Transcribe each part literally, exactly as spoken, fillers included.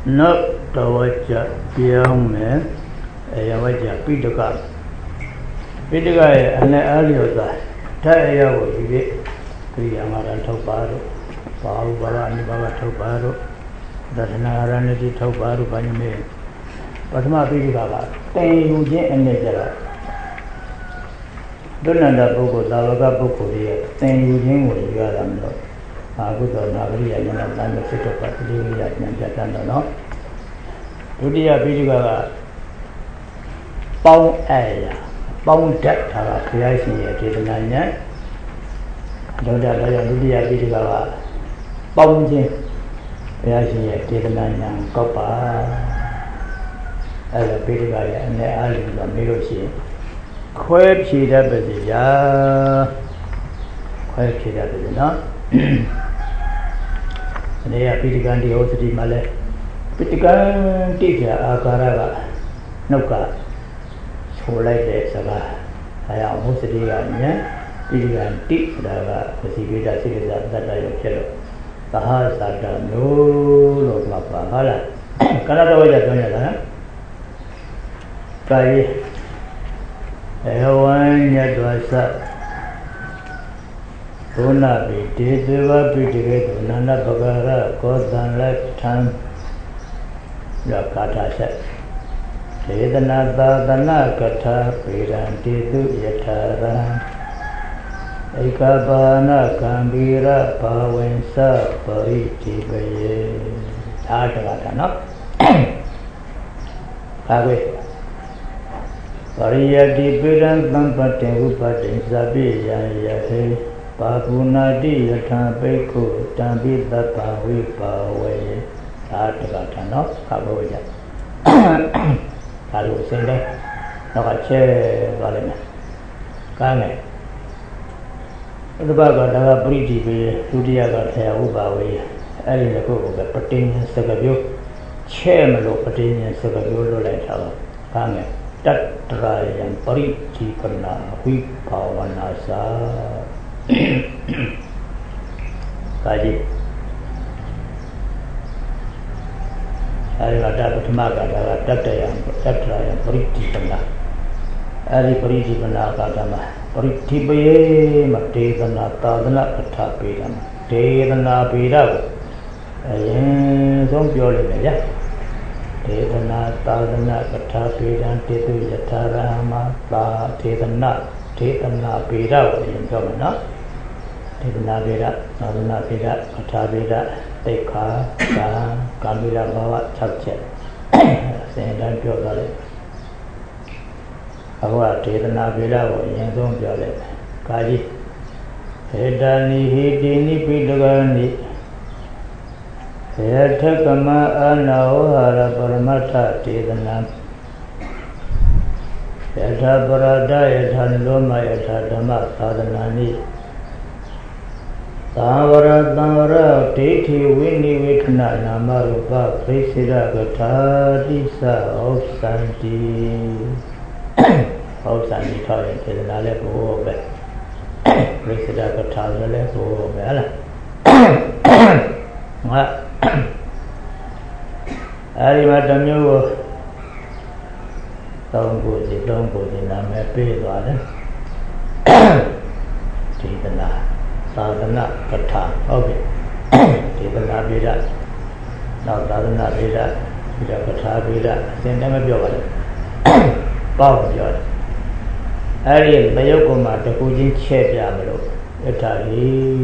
Not the Waja Piang Man, a Waja Pitaka. Pitaka and the Aliosa, Taya was it, Kriyamara Toparo, Paul Barani Baba Toparo, that's Naranity Toparo by me. But my Pitaka, Tay Uji and Nezera. Donanda Boko, Davaga Boko, Tay Uji was Yaram. I would not have really a land of Sito Patria and Jatano. Rudia Bidiga Pound Aya, Pound Cat, creation yet is an onion. Doda Rudia Bidiga Pound creation yet is an onion, copper, as a Bidiga and the island of Miroshi. Quite cheat up as it, quite cheat up as it not. They are Pitigan the Osity Malay. Pitigan teacher Akaraga Noka. So like that, Saga. I am Osity and Pitigan teach the Sivita cities that I have cello. The house at the no Lapa Hala. Canada was a donor. Try a one yet was up. Rona be Deva Pitigate, Nana Bagara, Kodan left time. Yakata set. Sedanada, Dana Kata, Piran Tidu Yatara. Ekabana, Kambira, Pawensa, Pariti Baye. Tatagata, no? Agwe. Paria di Piran Bampatin, Upatin, Zabi, Yahe. Papunadi Yatambeku, Tambi the Pawi Paway, Tatagano, Kaboja. Kalu Sende, Nakache Valena. Kane. The Baga Briti, Judia got hair Ubawi, Elina Coco, Patin, Sagabu, Chamelo Patin, Sagabu, Leta, Kane, Tatrai and Pariti Pana, Hui Pawanasa. Kaji. Ari ada bertemaga ada data yang data yang periti pernah. Ari periti pernah kata mah. Periti baye mati pernah tadana kata pidam. Tadana pidam. Ayah songpio le ya. Tadana tadana kata pidam titu jatara ma ta tadana tadana pidam yang kau mana? Tadana pidam, tadana pidam, kata pidam. Teka, Kamila Bawa Chapchet. Saying that you're got it. Our Tadana Villa or Yangon Violet. Kaji Hedani Hidini Pidagani Hetakama Anaohara Paramata Tadana Yata Barada Yatan Loma Yata Dama Sadanani. Tavara Tavara Titi Winnie Witna Namarupa Prisida Gatadisa of Santi of Santi Toy is an Aleppo Obe Prisida Gatadale Obella Arimatanu don't go to don't go to Namape Titana Sadhana Kata, okay. Tadana Vida, now Sadhana Vida, Vida Kata Vida, same time of your power of your Ariel Bayokoma, the Kujin Chef Yamalo, Etari,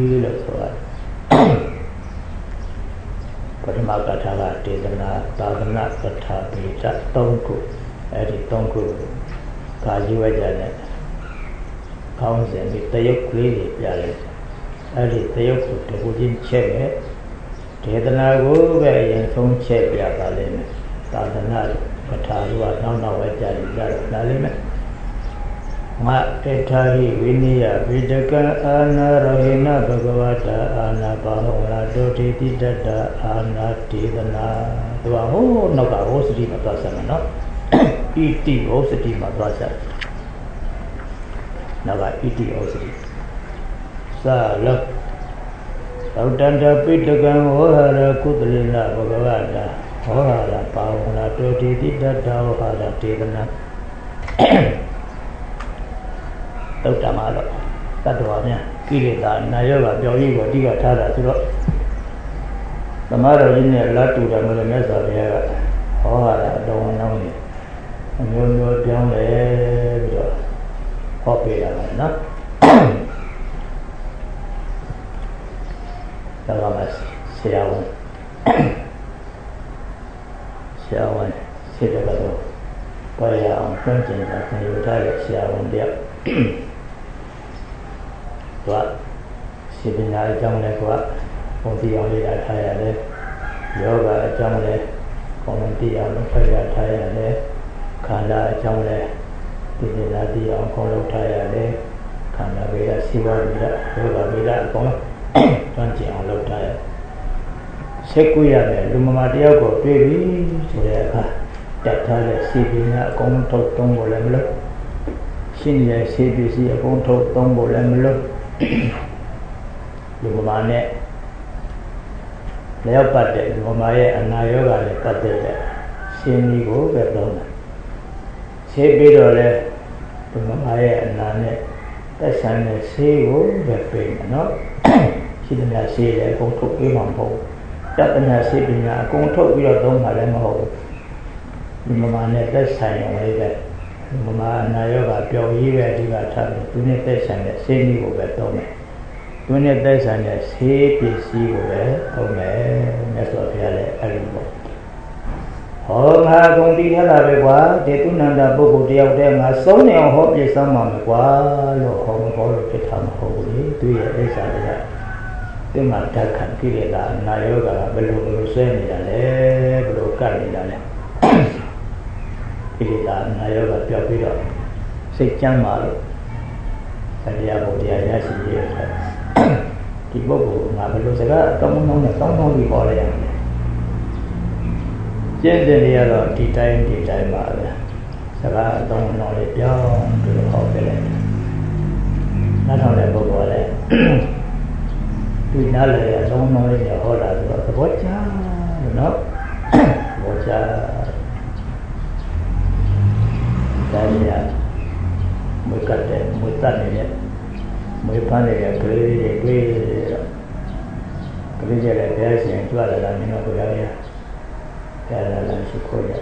Patamakatava, Tadana, Sadhana Kata Vida, Tonku, Edi Tonku, Kajiwa Janet, Council, the Yok Lady Yalet. Early Theoku to Wooden Chair, Tadana go where young Tom Chair Yakalin, Sadana, Katarua, no, no, where Jalim. Ma Etari, Winia, Vidaka, Anna, Rahina, Bagavata, Anna, Bahona, Doti, Dada, Anna, Tidana, Duaho, Noka, Osity Madrasa, no? E T, Osity Madrasa. Naga, E T, Osity. Sa look. Autanta Pitagan Ohara Kutlina Bhagavata ဟောဟာရပါဝနာတောတိတိတတ္တဝဟာရတေသနာသုတ္တမတော့တတ္တဝါများကိလေသာနာယောဂပြောင်းရေးကိုအဓိကထားတာဆိုတော့သမารတော်ကြီးနဲ့လက်တူတယ်မလို့မြတ်စွာဘုရားကဟောဟာရအတော်နှောင်းနေအမျိုးမျိုးပြောင်းလဲပြီးတော့ဟောပေးတာပါနော်ဒါကမှဆရာဝန်ဆရာဝန်စေတကတော့ပေါ်ရအောင်ဖွင့်ကျင်တာသင်ယူထားတဲ့ဆရာဝန်တယောက်သူကစေပညာအကြောင်းလည်းကဘုံတိအောင်လေးထားရတယ်ယောဂအကြောင်းလည်းဘုံတိအောင်လုပ်ထားရတယ်ခန္ဓာအကြောင်းလည်းဒီနေ့လာတိအောင်ခေါ်လုပ်ထားရတယ်ခန္ဓာဝေဒစိဝဝေဒယောဂဝေဒအကုန်လုံးတွန်းကျင်အောင်လုပ်ထားရဆက်ကူရတယ်လူမမတယောက်ကိုတွေ့ပြီဆိုတဲ့အခါတက်ထားတဲ့စီပညာအကုန်ထုတ်သုံးဖို့လည်းမလို့ရှင်းရဲ့စီပစ္စည်းအကုန်ထုတ်သုံးဖို့လည်းမလို့လူမမနဲ့လျောက်ပတ်တဲ့လူမမရဲ့အနာရောဂါနဲ့ပတ်သက်တဲ့ရှင်းကြီးကိုပဲသုံးတယ်ရှင်းပြီးတော့လဲလူမမရဲ့အနာနဲ့သက်ဆိုင်တဲ့ဆေးကိုပဲပေးမယ်နော်ရှိတဲ့များဆေးလည်းအကုန်ထုတ်ပေးမှာမဟုတ်တတ်တဲ့ဆေးပညာအကုန်ထုတ်ပြီးတော့သုံးတာလည်းမဟုတ်ဘူးဒီမမနဲ့သက်ဆိုင်ရုံလေးပဲဒီမမအနာရောဂါပျော်ရေးပဲအဓိကထားတယ်သူနဲ့သက်ဆိုင်တဲ့ဆေးကြီးကိုပဲသုံးတယ်သူနဲ့သက်ဆိုင်တဲ့ဆေးပစ္စည်းကိုပဲသုံးမယ်မြတ်စွာဘုရားလည်းအဲ့လိုပေါ့ဟောငါကုန်တည်ထားတာပဲကွာဒီသူနန္ဒပုဂ္ဂိုလ်တယောက်တည်းငါစုံနေအောင်ဟောပြစမ်းပါမယ်ကွာလို့ဟောမဟောလို့ဖြစ်တာမဟုတ်ဘူးလေသူရဲ့အိစ္ဆာတွေကဒီမှာဓာတ်ခံကိလေသာနာယောဂကဘယ်လိုဘယ်လိုဆွဲနေတာလဲဘယ်လိုကပ်နေတာလဲကိလေသာနာယောဂပြောက်ပြီးတော့စိတ်ကြမ်းပါလို့တရားဘုရားရရှိရဲ့ဒီပုဂ္ဂိုလ်ငါဘယ်လိုစကားတောင်းတောင်းနဲ့တောင်းတောင်းပြီးပေါ်လိုက်ရမလဲကျင့်တဲ့နေရာတော့ဒီတိုင်းဒီတိုင်းပါပဲစကားအသုံးအနှောင်းလေးပြောင်းပြီးတော့ဟောပြလိုက်နောက်တော့လည်းပုဂ္ဂိုလ်လည်းဒီနားလည်းအသုံးအနှောင်းလေးနဲ့ဟောတာဆိုတော့သဘောကျလို့နော်သဘောကျဒါရရမွေးကတဲ့မွေးတတ်နေတဲ့မွေးဖမ်းနေတဲ့ကလေးတွေတွေ့တော့ကလေးတွေလည်းဘယ်ရှင်ကြွလာတာမင်းတို့ပြောရကျလာလာရှိခိုးရ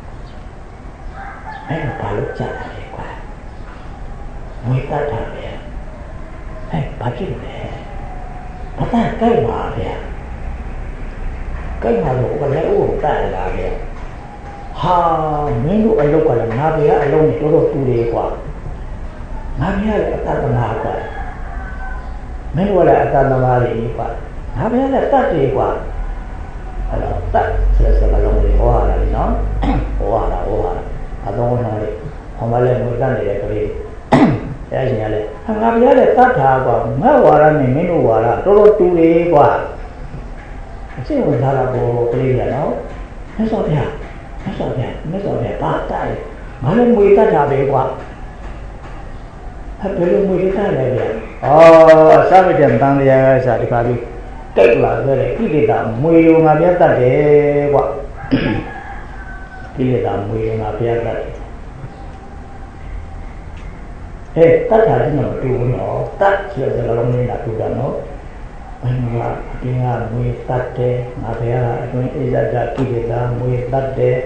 အဲ့တော့ဘာလို့ကြာလဲကွာမွေးတတ်တာပဲအဲ့ဘာဖြစ်လဲဘာသာကြိုက်ပါဗျာကြိုက်ပါလို့ကလည်းဥတတ်လာဗျာဟာမင်းတို့အလုပ်ကလည်းငါဗျာအလုံးတော်တော်တူတယ်ကွာငါဗျာလည်းအတ္တသမားကွာမင်းတို့လည်းအတ္တသမားတွေကွာငါဗျာလည်းတတ်တယ်ကွာအဲ့တော့တတ်ဆိုတဲ့စကားလုံးလေးဟောရတာနော်ဟောရတာဟောရတာအသုံးနှောင်းလေးဟောမလဲငွေတတ်နေတဲ့ကလေးအဲ့ရှင်ကလည်းငါဗျာလည်းတတ်တာကွာငါဝါရနဲ့မင်းတို့ဝါရတော်တော်တူတယ်ကွာအစ်ဝင်လာတာဘောကလေးရနော်မြတ်စွာဘုရားမြတ်စွာဘုရားမြတ်စွာဘုရားပါတိုက်ငါလည်းငွေတတ်တာပဲကွာဘယ်လိုငွေတတ်လဲဗျာအော်အစမတန်တန်တရားကစားဒီခါပြီးတိတ်လာခဲ့တယ်ကိလေသာမွေရုံငါပြတ်တတ်တယ်ကွာကိလေသာမွေရုံငါပြတ်တတ်တယ်ဟဲ့တတ်တာလည်းမတူဘူးနော်တတ်ချင်တဲ့လုံးလေးလာတူတာနော်ဘယ်မှာအပြင်ကမွေတတ်တယ်ငါဘယ်ကအတွင်းအိဇဒကိလေသာမွေတတ်တယ်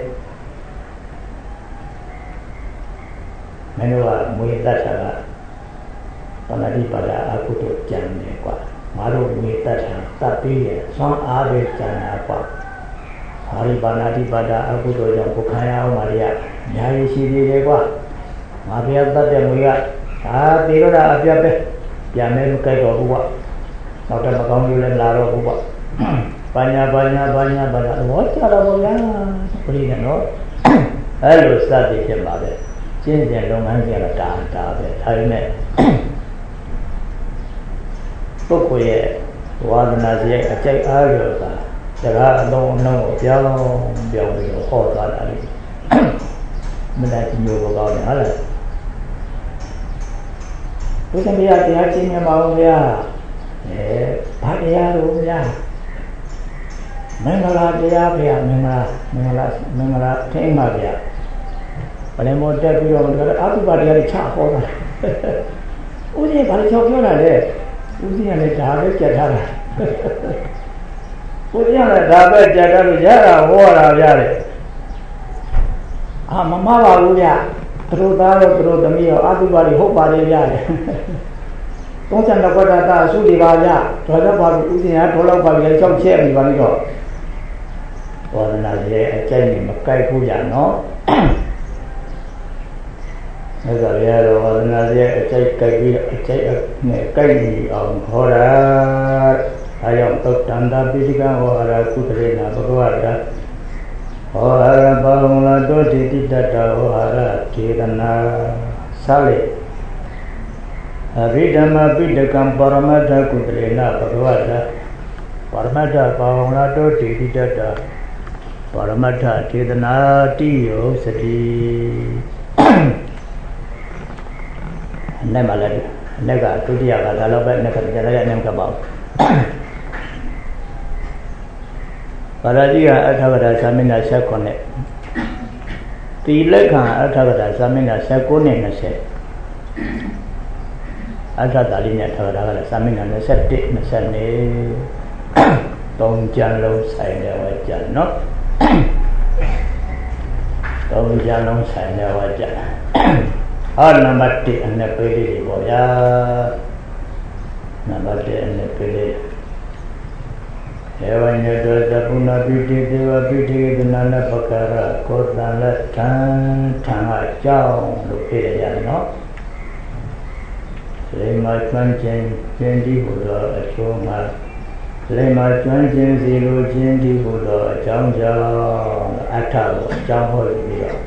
မင်းတို့ကမွေတတ်တာကပဏာတိပါဒအကုသိုလ်ကြံတယ်ကွာငါတို့မွေတတ်တာတတ်ပြီးရဆွမ်းအားပဲကြံတာကွာဟာဒီပဏာတိပါဒအကုသိုလ်ကြောင့်ကိုခံရအောင်ပါလေအများကြီးရှိသေးတယ်ကွာငါဘုရားတတ်တဲ့မွေကဒါတေရတာအပြတ်ပဲပြန်မဲမကြိုက်တော့ဘူးကွာနောက်တော့မကောင်းလို့လည်းလာတော့ဘူးကွာပါညာပါညာပါညာပါညာဟောကြတော့ဗျာပြိနေနော်အဲ့လိုစသည်ဖြစ်ပါပဲကျင့်ကြံလုပ်ငန်းကြတာဒါဒါပဲဒါပေမဲ့ပုဂ္ဂိုလ်ရဲ့ဝါဒနာစရိုက်အကြိုက်အားရောတာစကားအလုံးအလုံးကိုပြောင်းပြောင်းပြီးတော့ဟောသွားတာလေမနာကြည့်လို့ကောင်းတယ်ဟုတ်လားဘုရားတရားတရားကျင့်ရမှာဗျာအဲဘာတရားလို့ဗျာမင်္ဂလာတရားဖေမင်္ဂလာမင်္ဂလာမင်္ဂလာထိမ့်ပါဗျာဘယ်လိုတက်ပြီးတော့အာသုဘတရားတွေချဟောတာဦးဇင်းဘာလို့ချောက်ပြောတာလဲဦးဇင်းကလည်းဒါပဲကြက်ထားတာဦးဇင်းကလည်းဒါပဲကြက်ထားလို့ရတာဟောတာဗျာလေအာမမပါဘူးဗျာသူတို့သားရောသူတို့သမီးရောအာသုဘတွေဟုတ်ပါတယ်ဗျာလေသုံးဆယ်နှစ်ခွက်တာအစုတွေပါဗျာဒေါ်တော့ပါပြီဦးဇင်းကဒေါ်လောက်ပါပြီကြောက်ချက်ပြီပါလိမ့်တော့ဘောရနာရဲ့အကျိုက်နဲ့မကိုက်ဘူးကြနော်အဲ့ဒါရတော့ဘောရနာရဲ့အကျိုက်ကိုက်ပြီးအကျိုက်နဲ့ကိုက်ပြီးအောင်ခေါ်တာအဲကြောင့်သုတ်တန္တာပိဋကဟောအရာကုတရေနာဘဂဝတာဟောအရာပါဝလာတောတိတိတတဟောအရာထေရနာသာလေအဘိဓမ္မာပိဋကံပရမတ္ထကုတရေနာဘဂဝတာပရမတ္ထပါဝလာတောတိတိတတပရမတ္ထထေသနာတိယောစတိနဲ့မလည်းနဲ့ကဒုတိယကဒါတော့ပဲနဲ့ကကြာရနဲ့ကပေါ့ပါရတိကအထကထာသမင်းနာ၁၉နဲ့တိလက်ခံအထကထာသမင်းနာ၁၉နဲ့၂၀အထတာလိနဲ့အထကထာကလည်းသမင်းနာ၂၁ ၂၀နဲ့သုံးကြံလုံးဆိုင်တယ်ဝကြနော်သုံးကြံလုံးဆိုင်တယ်ဝကြဟောနံပါတ်၁အနဲ့ပေးလေးပေါ့ဗျာနံပါတ်၁အနဲ့ပေးလေးဧဝညတောသပုဏ္ဏပိတိဒေဝပိတိကနာနပကရကောတံလက်ထံထံအကြောင်းလို့ပြရတယ်နော်လေမကျွမ်းခြင်းကျင့်ဒီဟူသောအကျိုးမှာလေမကျွမ်းခြင်းစီလိုခြင်းဒီဟူသောအကြောင်းကြောင့်အထကိုအကြောင်းဟောပြီးတော့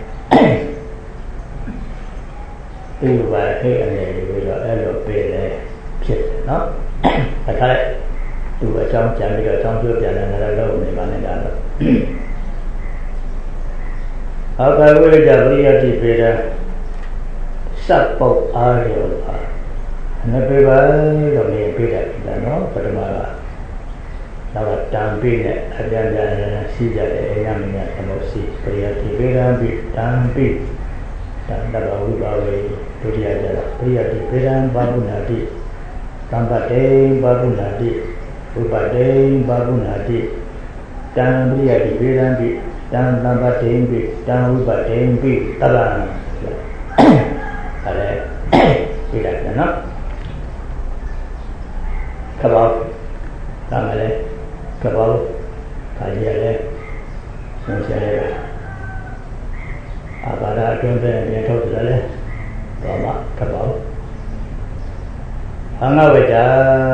ဒီဘာဟဲ့အနေပြီးတော့အဲ့လိုပေးတယ်ဖြစ်တယ်နော်အခါလိုက်သူအကြောင်းကြံပြီးတော့အကြောင်းပြောပြတယ်လည်းလုပ်နေပါနဲ့ဒါတော့အကဝိရကြပရိယတိပေရစပ်ပုတ်အားရောပါနဘေပါတော့နေပြတယ်နော်ပထမကနောက်ကတံပိနဲ့အပြန်ပြန်ရှိကြတယ်အညာမညာသမုတ်စီပရိယတိပေရပိတံပိတံတဘဝိပါဝေဒုတိယကြတော့ပရိယတိပေရံဘာဝနာတိသံပတေဘာဝနာတိဥပတေဘာဝနာတိတံပရိယတိပေရံပိတံသံပတေပိတံဥပတေပိတလံအဲ့ဒါပြလိုက်တယ်နော်ကဘောဒါမှလည်းကဘောခါရရဲဆုံးချရဲအာဘာဒအတွင်းပဲပြန်ထုတ်တယ်လေတော့မှကဘောအငဝိတ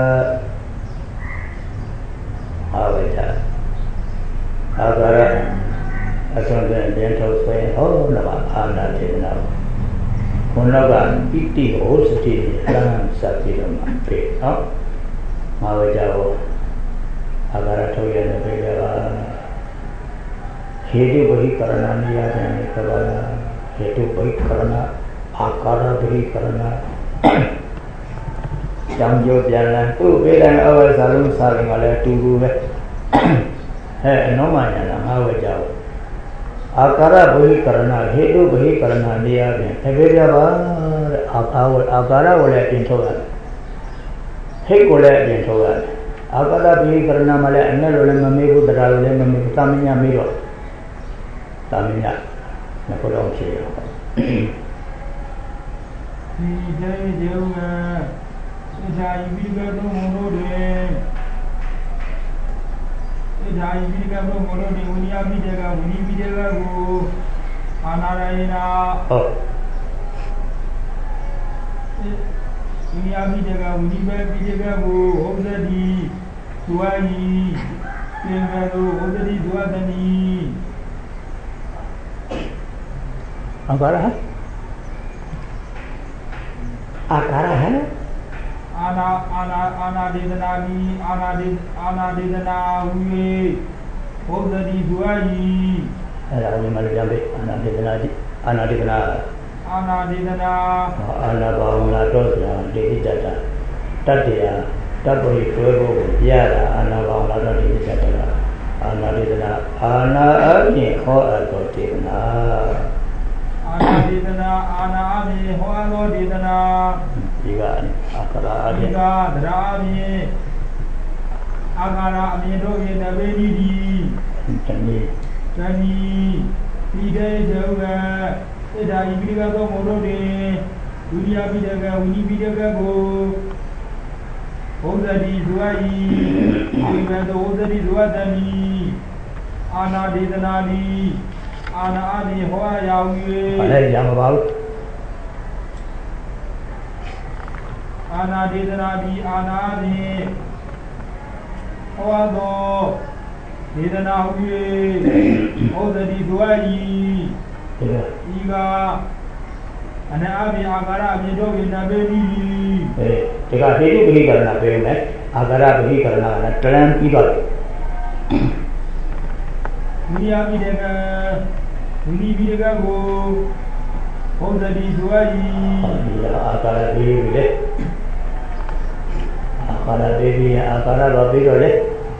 အဝိတအာဘာဒအတွင်းပဲပြန်ထုတ်ဆွဲဟောနမအာနာတေနာခုနောက်ကပိတိဟောစတိလမ်းစပ်ပြီးတော့မှပြေနော်ငါဝေကြကိုအာဂါရထုတ်ရတဲ့ပြေကဟေတုဝိကရဏနိယတဲ့ကဘာဟေတုဝိကရဏအာကာရဝိကရဏကြောင့်ကြောပြန်လာသူ့ဘေးတိုင်းအဝဲစာလုံးစာလုံးကလည်းအတူတူပဲအဲအနောမညာငါဝေကြကိုအာကာရဝိကရဏဟေတုဝိကရဏနိယတဲ့အဘေပြပါတဲ့အာကာဝအာကာရကိုလည်းပြင်ထုတ်ရတယ်ဟိတ်ကိုလည်းပြင်ထုတ်ရတယ်အာကာရဝိကရဏမှာလည်းအနဲ့လိုလည်းမမေးဘူးတရားလိုလည်းမမေးဘူးသာမညမေးတော့သာမညမပေါ်တော့ဖြစ်ရောဒီတဲ့ဒီဦးကစေချာယီပြီးကတော့မလို့တယ်စေချာယီပြီးကတော့မလို့တယ်ဝိညာဉ်ပြီးတဲ့ကဝိညာဉ်ပြီးတဲ့ကိုအာနာရယနာဟုတ်ဝိညာဉ်ပြီးတဲ့ကဝိညာဉ်ပြီးတဲ့ကိုဟုတ်တဲ့ဒီသူအကြီးသင်္ကေတဟုတ်တဲ့ဒီသူအတနီအာကာရဟအာကာရဟအာနာအာနာအာနာဒေသနာမီအာနာဒေအာနာဒေသနာဝီဘုဒ္ဓဒီဒွာကြီးအဲ့ဒါဝင်မလို့ရပြီအာနာဒေသနာတိအာနာဒေသနာအာနာဒေသနာအာနာဘာဝလာတော့ဆိုတာဒေတိတတတတ္တရာတပ္ပိတွဲဖို့ပြရတာအာနာဘာဝလာတော့ဒေတိတတ Ana Dedana Ana Ami Hoado Dedana Ana Dedana Ana Ami Hoado Dedana Iga Akara Ami Iga Dara Ami Akara Ami Doge Nabeni Di Tani Tani Ide Jawa Ida Ibiga Tomorode Dunia Bidaga Uni Bidaga Go Ozadi Zuai Ibada Ozadi Zuadani Ana Dedanadi Ana Ani Hoa Yawi Ada yang baru Ana Dedanadi Ana Ani Hoa Do Dedanawi Ozadi Zuai Iga Ana Abi Agara Abi Dogi Nabeni Eh, jika itu beri karena beri, agara beri karena dalam itu. Ini Abi dega, ini Abi dega go, oh jadi dua ini. Agara beri beri, agara beri, agara babi beri.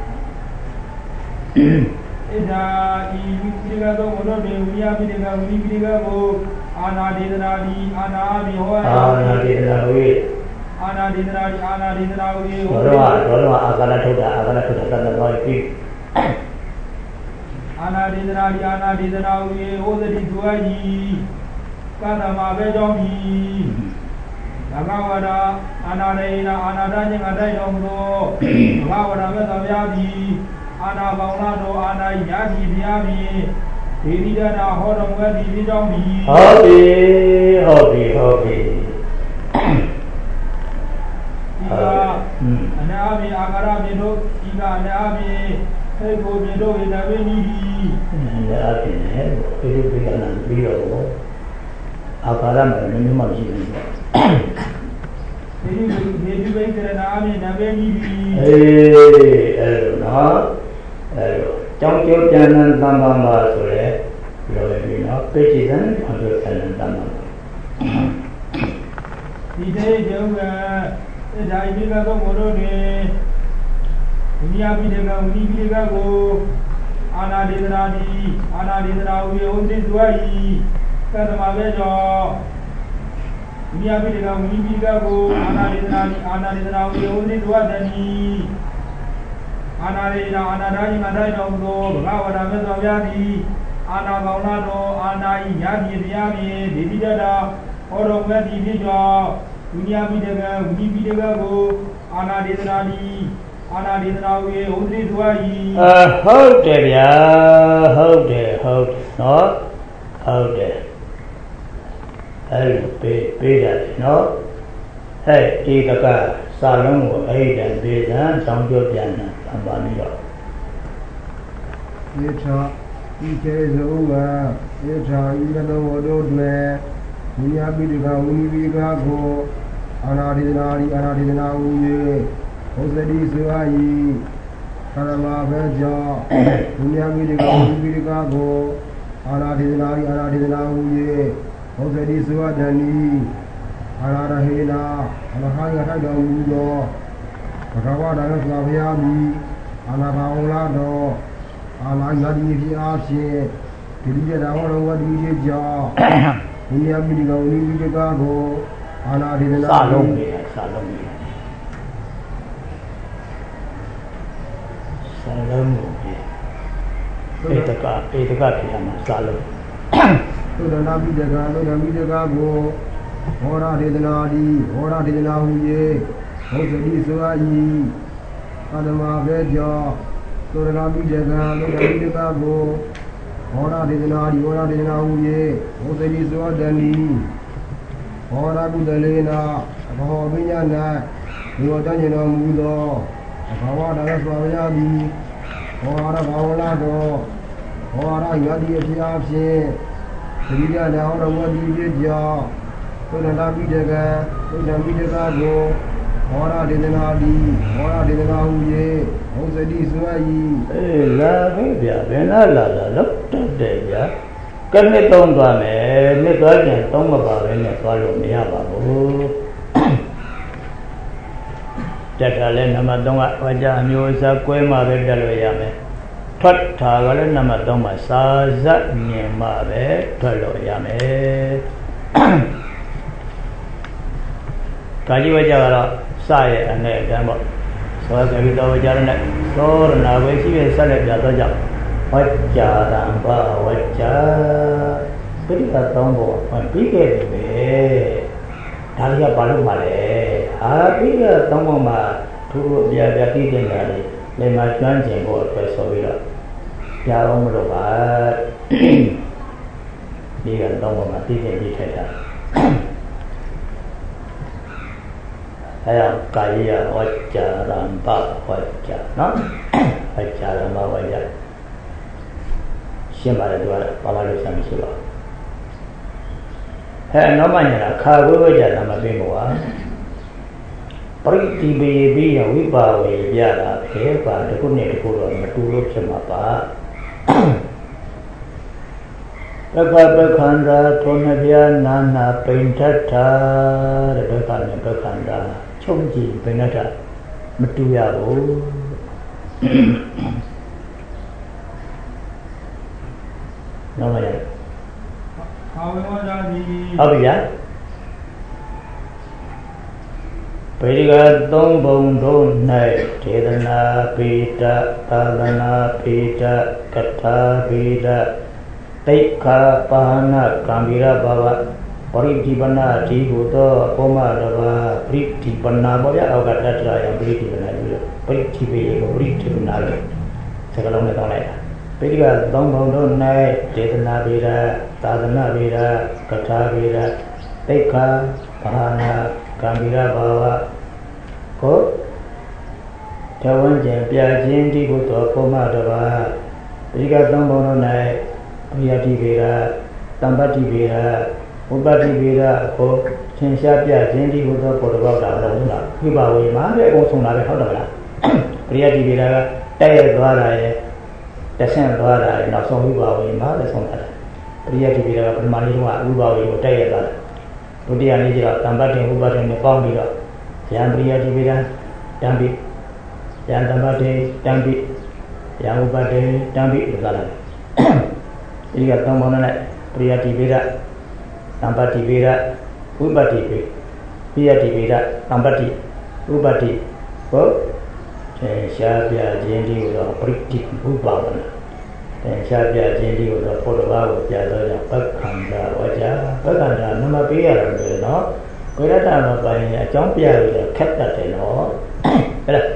Eda ini dega go, mana ini Abi dega, ini Abi dega go. Ana Dedanadi, Ana Ami Hoa. Ana Dedanadi. Ana Dedanadi, Ana Dedanadi. Orang, orang agara sudah, agara sudah tanda lagi. Ana Dedanadi, Ana Dedanadi. Oh jadi dua ini. Kata mabe jomi. Nagawada, Ana Deina, Ana Danyang ada yang do. Nagawada metabiadi. Ana Baulado, Ana Yadi Biami. Ini dah orang orang di bidang ni. Hobi, hobi, hobi. Ika, ane ami agara medo, ika ane ami ego medo ina beni. Ane ami ne, itu bukan biro. Agara mana ni macam ni. Jadi jadi baik kerana ami ina beni. Eh, eh, na, eh. Trong chiếu chân nên tam tam ba rồi rồi thì nó cái gì đó nó được thành tam tam. Thì thế chứ cái đại bi cái đó một đôi dunia bi cái uni bi cái go ana đi ra đi ana đi ra uye ôn đi duai cái mà bây giờ dunia bi cái uni bi cái go ana đi ra đi ana đi ra uye ôn đi duai dani Ana Deina, Ana Danyang ada yang do, Bagawana metabiadi, Ana Baulado, Ana Yadi Biami, Dedi Dada, orang mati bija, dunia bidega, uni bidega go, Ana Dedanadi, Ana Dedanawi, Undri Duai. Ah, hold there, yeah, hold there, hold, no, hold there. Hello, be, be that, no. Hey, tiga ka, salong, hey, dan be dan, sambil jalan. Ambani đó. Ye cha, ye che zo wa, ye cha ye na do do dwe, ni abi de ga uni bi ga go, ana de na ri ana de na u ye, ho se di so ai, kana ma be ja, ni abi de ga uni bi ga go, ana de na ri ana de na u ye, ho se di so a dani, ana ra he na, ana ha ya ha da u do. Bagawana Swabiami, Ana Baulado, Ana Yadi Ashi, Tilija Dawara Wadi Ja, Unia Bidiga, Uni Gago, Ana Dina Salom, Salom. Salom. Itu kah, itu kah kiamat Salom. Sudah Nabi jaga, sudah Nabi jaga go, orang Dina di, orang Dina Uye. Ho jadi suai, ada mabeja, sudah nabi jaga, sudah nabi jaga go, orang di sana di orang di sana uye, ho jadi suai dani, orang tu dalena, apa hobinya nak, dua tanya nama muda, apa awak dah suai jadi, orang kau lah do, orang jadi siap sih, jadi ada orang buat dia dia, sudah nabi jaga, sudah nabi jaga go. Orang di sana di, orang di sana uye, orang sedih suai. Eh, lah, dia benar lah, lah, lepas dia. Kerana tahun tua ni, ni tua ni, tahun apa ni, kalau ni apa bu. Jadi nama dong wajah ni usah kue mah berdal wajah me. ထွက်တာကလည်းနံပါတ်သုံးမှာစာဇတ်မြင်မှပဲထွက်လို့ရမယ်ကာကြီးဝကြကတော့စရဲ့အနေအတိုင်းပေါ့သောကပိတော်ဝကြရနဲ့သောရဏဝေရှိရဲ့ဆက်လက်ပြတော့ကြောင့်ဝကြရံပါဝကြပိဋကသုံးဖို့ပြီးခဲ့ပြီပဲဒါလေးကဘာလို့မှလဲအာပိဋကသုံးဖို့မှာသူတို့အပြပြသိတဲ့နေရာလေးလေမှာကျွမ်းကျင်ဖို့အတွက်ဆိုပြီးတော့ကြားအောင်မလို့ပါဒီကတော့မှသိတဲ့ကြီးထိုက်တာအဲဒါကာယဝจจာရံပဝจจာနော်ဝจจာရံပဝจจာရှင်းပါတယ်သူကဘာမှလို့ဆံမရှိပါဘူးအဲနောက်မှညာခါဝိဝจจာသမပြေမို့ပါပရိတိပေပိယဝိပါဝေပြတာပဲပါတခုနဲ့တခုတော့မတူလို့ဖြစ်မှာပါပကပခန္ဓာထုံးပြနာနာပိဋ္ဌထာတဲ့ပကနဲ့ပခန္ဓာချုပ်ကြည့်ပိဋ္ဌမတူရဘူးနောက်မှရဘာဝေဝကြသည်ဟုတ်ပြီဗျာပေရိကသုံးဘုံတို့၌ဒေသနာပိဋသာသနာပိဋကထာပိဋတိက္ခာပါဏကံဗီရဘဝပရိတိပနာဒီဟုသောဩမတဘာပရိတိပနာဘောရအောက်ကတတရာယပရိတိပနာပြီးတော့ပရိတိပေကိုပရိတိပနာလို့စကားလုံးနဲ့တောင်းလိုက်တာပေရိကသုံးဘုံတို့၌ဒေသနာပိဋသာသနာပိဋကထာပိဋတိက္ခာပါဏကံဗီရဘဝကိုတဝန်းကျင်ပြခြင်းဒီဟုသောဩမတဘာပေရိကသုံးဘုံတို့၌အမိယတိပေရတမ္ပတိပေရဥပတိပေရကိုသင်ရှားပြခြင်းဒီဟုသောပေါ်တော်တာလုံးလားဝိပါဝေမှာပဲအကုန်ဆုံးတာပဲဟုတ်တယ်မလားပရိယတိပေရကတက်ရသွားတာရဲ့တဆင့်သွားတာရဲ့နောက်ဆုံးဝိပါဝေမှာလည်းဆုံးတာပရိယတိပေရကပထမလေးကဝိပါဝေကိုတက်ရသွားတယ်ဒုတိယနေ့ကျတော့တမ္ပတိဥပတိနဲ့ပေါင်းပြီးတော့ယံပရိယတိပေရတံပိယံတမ္ပတိတံပိယံဥပတိတံပိလို့သာတယ်ဒီကသုံးပေါင်းနဲ့ပရိယတိပေရတမ္ပတိပေရဥပတိပေပရိယတိပေရတမ္ပတိဥပတိဟုတ်အဲရှားပြခြင်းဒီကိုတော့ပရိတိဥပါဝနာအဲရှားပြခြင်းဒီကိုတော့ဘုရားကိုပြတော့ကြောင့်ပက္ခန္ဓာဝါကြပက္ခန္ဓာနမပေးရတယ်လို့နော်ဝိရဒမပိုင်အကြောင်းပြရတော့ခက်တတ်တယ်နော်ဟဲ့လား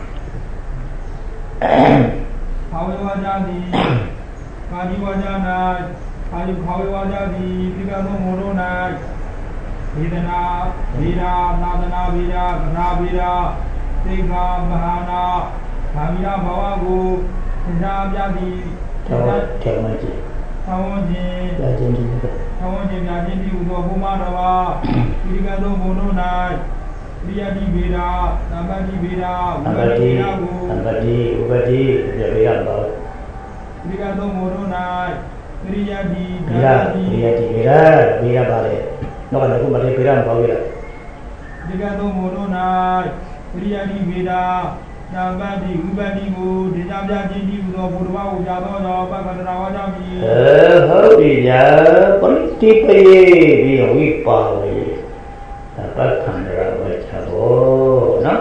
ဘာဝေဝကြသည်ကာကြီးဝါကြ၌ကာကြီးခါဝေဝါကြသည်ပိကသောမောတို့၌ဝေဒနာဝေဒာနာသနာဝေဒာကနာဝေဒာသိက္ခာမဟာနာဗာမိရဘဝကိုသင်္ချာပြသည်ထေဝထေဝကြီးသဝဉ္ခြင်းပြခြင်းဒီသဝဉ္ခြင်းပြခြင်းဒီဟူသောဘုမတော်ပါပိကသောမောတို့၌ပရိယတိဝေဒာတမ္ပတိဝေဒာဥပတိတမ္ပတိဥပတိပြပေရတော့ဒီကသောမောတို့၌ပရိယတိပရိယတိပရိယတိပေရပေရပါလေတော့ကတော့မလေးပေရမပေါ့ရဒီကသောမောတို့၌ပရိယတိဝေဒာတမ္ပတိဥပတိကိုဒေသပြခြင်းဒီဟူသောဘုရားကိုကြာသောကြောင့်ပက္ခန္တရာဝါကြမည်အဲဟုတ်ပြီညာပရိတိပေပြီးဝိပါဝေပက္ခန္တရာဝါကြဘောနော်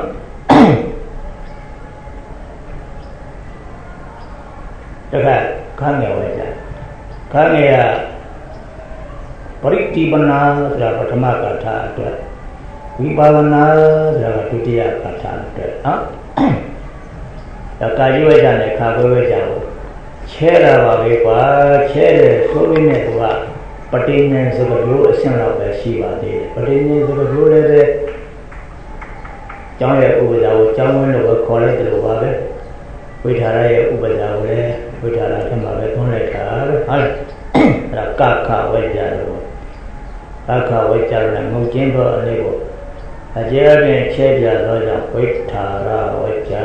တခါခန်းငယ်ဝဲကြခန်းငယ်ကပရိတိပနာဆိုတာပထမကထာအတွက်ဝိပါဝနာဆိုတာကဒုတိယကထာအတွက်နော်ဒါကာယဝဲကြနဲ့ခါခွဲဝဲကြကိုချဲတာပါပဲကွာချဲတယ်ဆိုပြီးနဲ့သူကပဋိဉ္စဆိုလိုအဆင့်လောက်ပဲရှိပါသေးတယ်ပဋိဉ္စဆိုလိုလည်းပဲကျောင်းရဲ့ဥပဒေကိုကျောင်းဝင်းလို့ပဲခေါ်လိုက်တယ်လို့ပါပဲဝိထာရရဲ့ဥပဒေကိုလည်းဝိထာရထမှာပဲသွန်းလိုက်တာပဲဟုတ်လားအဲ့ဒါကခဝဲကြတော့ကခဝဲကြတော့ငုတ်ကျင်းတော့အလေးကိုအကျယ်ပင်ချဲပြသောကြောင့်ဝိထာရဝဲကြ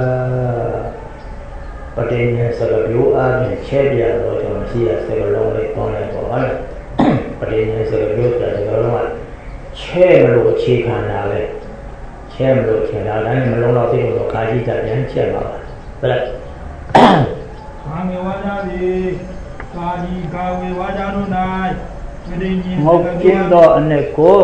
ပဋိဉ္စစကပြောအားဖြင့်ချဲပြသောကြောင့်ရှိရစကလုံးလေးသွန်းလိုက်တော့ဟုတ်လားပဋိဉ္စစကပြောကြတဲ့လုံးကချဲမလို့အခြေခံတာပဲချဲမလို့အခြေတာဒါနဲ့မလုံးတော့သိလို့ခါကြီးကြပြန်ချက်ပါပါဟုတ်လား Kami wajadi kaji kawi wajadu nai Kedingin Ngokin do aneko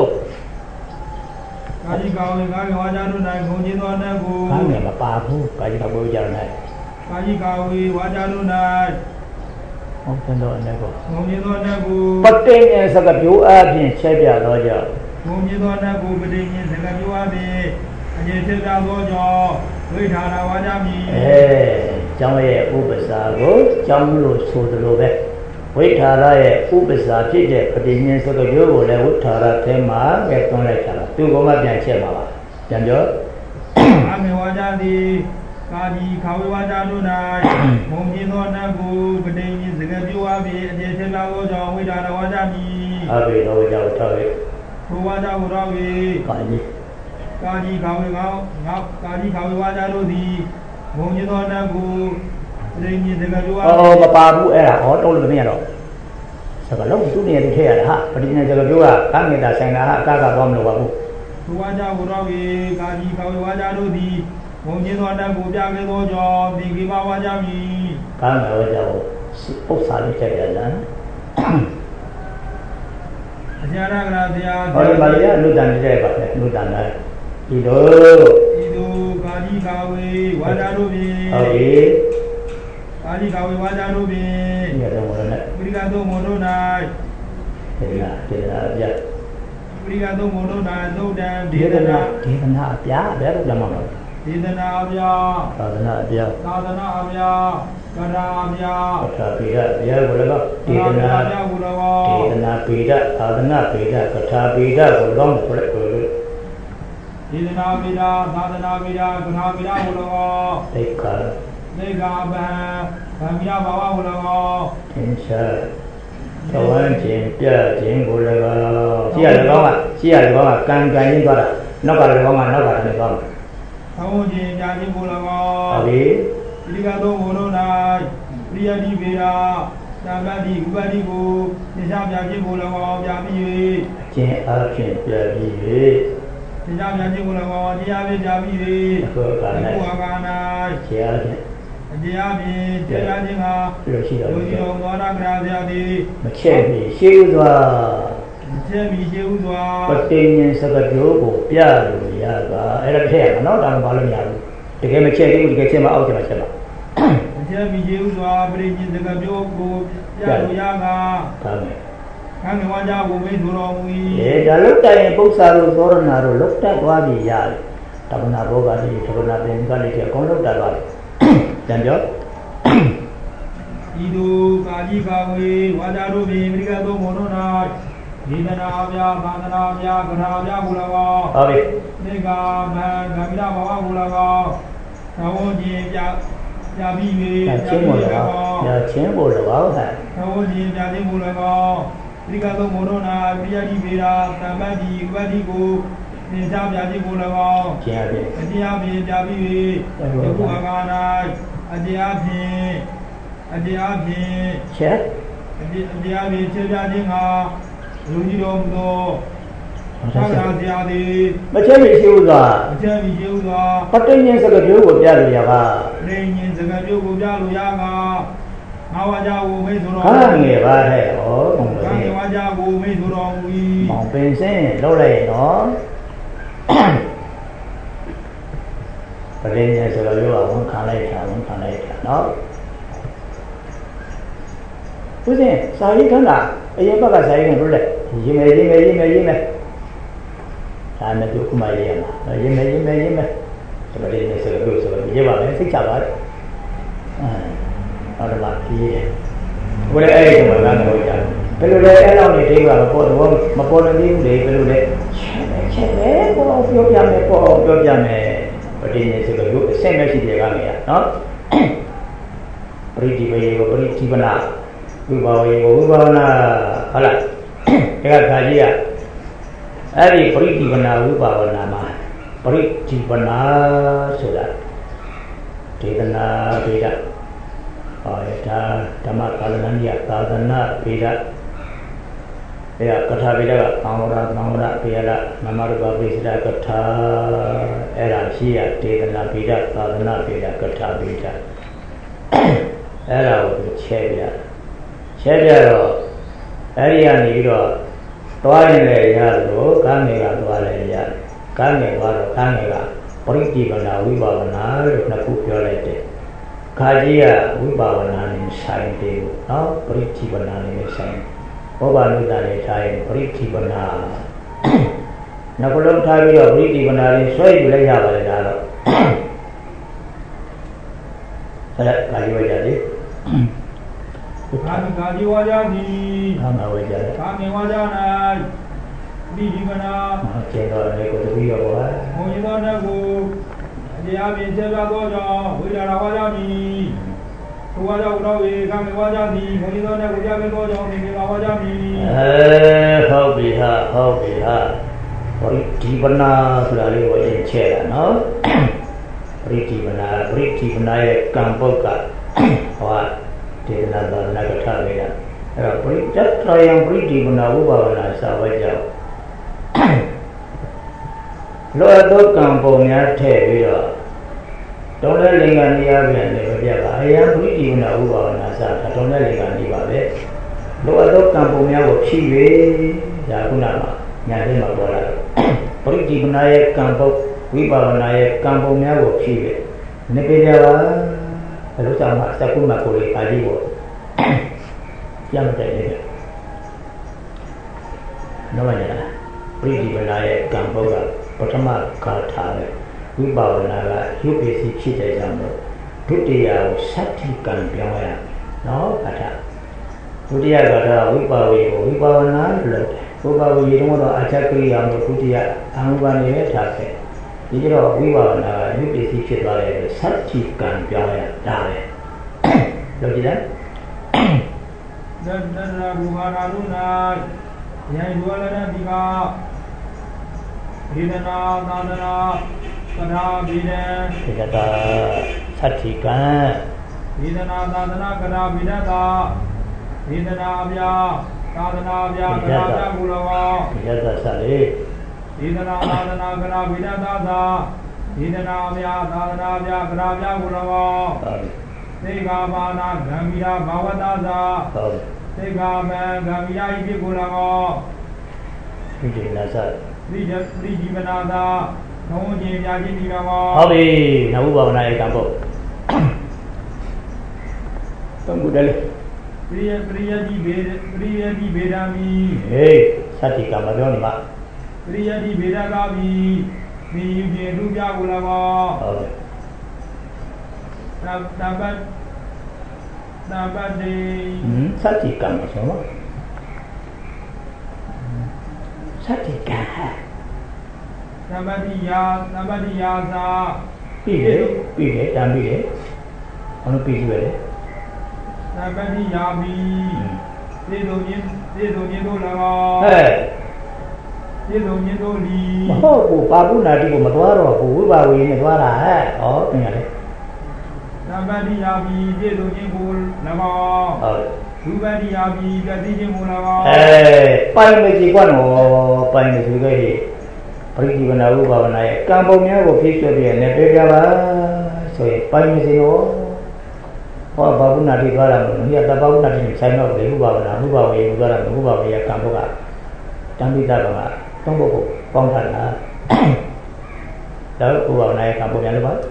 Kaji kawi kawi wajadu nai Ngunji do aneko Kami apa papu kaji kawi wajadu nai Kaji kawi wajadu nai Ngokin do aneko Ngunji do aneko Patingnya sakapyu abin cebya doja Ngunji do aneko Kedingin sakapyu abin Aje cebya doja Wihara wajami Eh Jangan ubasa go, jangan lu sudah lu be. Withara ye ubasa jadi petinya sekarang boleh withara tema betul lah cara. Tu kau mah jangan cema lah, jangan. Kami wajah di kaji kawi wajah tu nai. Mungkin tu aku petinya sekarang juga be jadi sebab jauh withara wajah ni. Abi tahu jauh tahu. Tu wajah urang be. Kaji. Kaji kawi kau, kaji kawi wajah tu di. Mungkin tu aku petinya sekarang juga. Oh, bapa bu era, oh tahu lebih mana? Sekarang tu ni ada kaya ha, petinya sekarang juga. Kami dah sengaja ha, kakak kamu lu babu. Tu wajah urang be, kaji kawi wajah tu di. Mungkin tu aku jaga tu jauh, tinggi bawah wajah ni. Kami wajah usah diceritakan. Sejarah kerajaan. Orang Malaysia lu dan dia apa? Lu dan dia. Itu. Itu kaji kawi wajah tu be. Okay. Kaji kawi wajah tu be. Ini ada mana? Berikan tu mono nai. Tidak, tidak dia. Berikan tu mono nai tu dan Dia dia kena, na. dia kena dia, dia tu lama mana? Dia na abya. Kena dia. Sadana abya. Kara abya. Kata beda, dia boleh tak? Dia kena, abya gulawa. dia kena beda, kena beda, kata beda, bolong boleh boleh. Dia na beda, sadana beda, kara beda gulawa. Tekar, Lega bah, kami bawa gulawa. insya. Kawan jen, dia jen boleh tak? Siapa lewat ah? Siapa lewat? Kan kan ini tu ada. Nak kalau lewat, nak kalau ni kau. Kamu jen jadi gulawa. Abi, Berikan tu mono nai. Pria di beda. Jangan di gubadi bu. Nisam jadi gulawa jadi. jen apa jadi? Nisam jadi gulawa jadi jadi. Aku kan Aku nak, akan nai. siapa? Jadi jadi ngah. Lu siapa? Jadi orang orang jadi. Macam ni, siapa? Jadi siapa? Petinya sekarang juga biar ya, ada apa? Nak dalam balam ya. Jika macam ni, jika cuma awak macam mana? Jadi siapa? Beri jaga jogo. Ya ya ngah. Kami. Kami wajah bumi durungi. Eh, dalam time pusat orang naru, lokta wadi ya. Tapi nak boga ni, tapi nak tinggal ni, kau lokta wadi. Jangan. Itu kaji kawi wajah rubi mereka tu mono nai. Hidana abya, bandana abya, kena abya gulawa. Abi. Mereka bah kami dah bawa gulawa. Tahu je ja jabi be. Ya cuma lah, ya cuma lah, kan? Tahu je jadi gulawa. Mereka tu mono nai. Mereka di beda, tambah di badi go. Nisam jadi gulawa. Jadi. Dia be jabi be. Aku akan nai. Adia be. Adia be. Cek. Adia be cerita dengar. Luji dong tu. Macam dia di. Macam ni siapa? Macam ni juga. Petinya sekarang juga biar ya, kan? Renyin sekarang juga jalu ya kan. Awak jauh mai turun. Kan ni bahaya, oh, mungkin. Kan awak jauh mai turun. Mungkin sih, lolai, no. Petinya sekarang juga orang kalai, orang kalai, no. Bukan, saya kan lah. Ia bagai saya kan boleh. Jime, jime, jime, jime. Saya tu kumai dia lah. Jime, jime, jime. Seperti ini sekarang, sekarang dia bagai saya cakap. Ah, ada lagi. Boleh eh, cuma kan boleh. Perlu deh, kalau ni dia bagai pun, maupun ni dia perlu deh. Cewek, cewek, kau piok jamé, kau piok jamé. Seperti ini sekarang, saya masih dia kan ya, no. Pergi pergi, pergi benar. Wibawa wibawa na, hala. Dekat gaji ya. Hari pergi benar wibawa nama. Pergi benar sudah. Tidak beda. Oh ya, tamat kalangan dia kalangan beda. Ya, kata beda. Kamera kamera beda. Nama babi sudah kata era sia. Tidak beda kalangan beda kata beda. အဲ့ဒါကိုချဲပြချဲပြတော့အဲ့ဒီကနေပြီးတော့သွားရင်လည်းရလို့ကားငယ်ကသွားလည်းရကားငယ်သွားတော့ကားငယ်ကပရိတိပနာဝိပါဝနာလို့နှစ်ခုပြောလိုက်တယ်ခါကြီးကဝိပါဝနာနဲ့ဆိုင်တယ်နော်ပရိတိပနာနဲ့ဆိုင်ဘောဘာနုတ္တနဲ့ထားရင်ပရိတိပနာနောက်တစ်လုံးထားပြီးတော့ပရိတိပနာလေးဆွဲယူလိုက်ရပါလေဒါတော့အဲ့ဒါခါကြီးဝကြတယ်ကာမကာကြီးဝါကြသည်ကာမဝကြတယ်ကာမေဝါကြ၌ဒီဒီမနာကျေတော်လေးကိုတပည့်ရောပါဘုံရသောတဲ့ကိုတရားပြင်ကျဲပြသောကြောင့်ဝိဒါရဝါကြသည်ဘုရားကြောင့်တော့ဝေကာမေဝါကြသည်ဘုံရသောတဲ့ကိုကြားပြသောကြောင့်ဒီဝါကြသည်အဲဟုတ်ပြီဟာဟုတ်ပြီဟာပရိတိပနာဆိုတာလေးကိုအရင်ချဲ့တာနော်ပရိတိပနာပရိတိပနာရဲ့ကံပုတ်ကဟောဒေသနာသာနာကထလေးရအဲ့တော့ပရိတ္တရယံပရိတိပနာဥပါဝနာစာဝကြောင့်လောတောကံပုံများထည့်ပြီးတော့တောင်းတဲ့လင်္ကာနေရာပြန်လည်းမပြတ်ပါအယံပရိတိပနာဥပါဝနာစာတောင်းတဲ့လင်္ကာနေပါပဲလောတောကံပုံများကိုဖြည့်၍ဒါခုနကညာထဲမှာပေါ်လာပရိတိပနာရဲ့ကံပုံဝိပါဝနာရဲ့ကံပုံများကိုဖြည့်၍နေပြကြပါဘယ်လိုကြောင့်မှစကုမကိုလေးပါဠိကိုရမ်းတဲ့လေနော်မလားပရိတိပနာရဲ့ကံပုဒ်ကပထမဂါထာပဲဝိပါဝနာကရုပ်ပစ္စည်းဖြစ်တဲ့ကြောင့်လို့ဒုတိယကိုသတ္တိကံပြောင်းရနော်ဂါထာဒုတိယဂါထာဝိပါဝေကိုဝိပါဝနာလို့ဝိပါဝေတုံးတော့အချက်ကိရိယာလို့ဒုတိယအမှုပါနေတဲ့ထားခဲ့ဒီကြတော့ဝိပါဝနာကရုပ်ပစ္စည်းဖြစ်သွားတယ်သတ္တိကံပြောင်းရတာပဲလို့ကြည့်လားသတ္တရာဘူဟာရာလူနာယံဒွာလရတိကဒေသနာသာသနာကထာဗေဒံဒေသတာသတ္တိကံဒေသနာသာသနာကထာဗေဒတာဒေသနာအပြာသာသနာအပြာကထာပြကုလောဒေသသလေးဒေသနာသာသနာကထာဗေဒတာသာဒေသနာအပြာသာသနာအပြာကထာပြကုလောသေဃာဘာနာဂံမီရာဘာဝတာသာသေဃာမံဂံမီရာဤဖြစ်ကို၎င်းဒီဒီနာသတိယတိဒီမနာသာသုံးခြင်းပြခြင်းဒီ၎င်းဟုတ်ပြီနဝဘာဝနာဧကံပုတ်သုံးခုတည်းပရိယပရိယတိဘေပရိယတိဘေဒာမိဟေးသတ္တိကံမပြောနေမှာပရိယတိဘေဒကာမိမိယူခြင်းသူပြကို၎င်းဟုတ်တယ်တပ္တပတ္တပတ္တိသတ္တိကံမဆိုတော့သတ္တိကံသဗ္ဗတိယာသဗ္ဗတိယာသာပြီးတယ်ပြီးတယ်တန်ပြီးတယ်ဘာလို့ပြီးရွယ်လဲသဗ္ဗတိယာမီသေတုံညင်းသေတုံညင်းတို့၎င်းဟဲ့သေတုံညင်းတို့လီမဟုတ်ဘူးပါပုနာတိကိုမသွားတော့ဘူးဝိပါဝေနဲ့သွားတာဟဲ့ဟောပြင်ရတယ်သဗ္ဗတိယာမီသေတုံညင်းကို၎င်းဟုတ်ဒုပတိယာမီတတိချင်းကို၎င်းအဲပိုင်မကြီးကွနော်ပိုင်မကြီးခဲ့ပရိဒီဝနာဥပါဝနာရဲ့ကံပုံများကိုဖြည့်ဆွဲပြီးနဲ့ပြပြပါဆိုရင်ပိုင်မစီရောဟောဘာဝနာတိသွားတာမလို့ဒီကတဘာဝနာတိဆိုင်တော့လေဥပါဝနာဥပါဝေကိုသွားတာဥပါဝေရဲ့ကံပုတ်ကတံပိတကမှာသုံးပုတ်ကိုပေါင်းထားတာတော့ဥပါဝနာရဲ့ကံပုံများလို့ပါ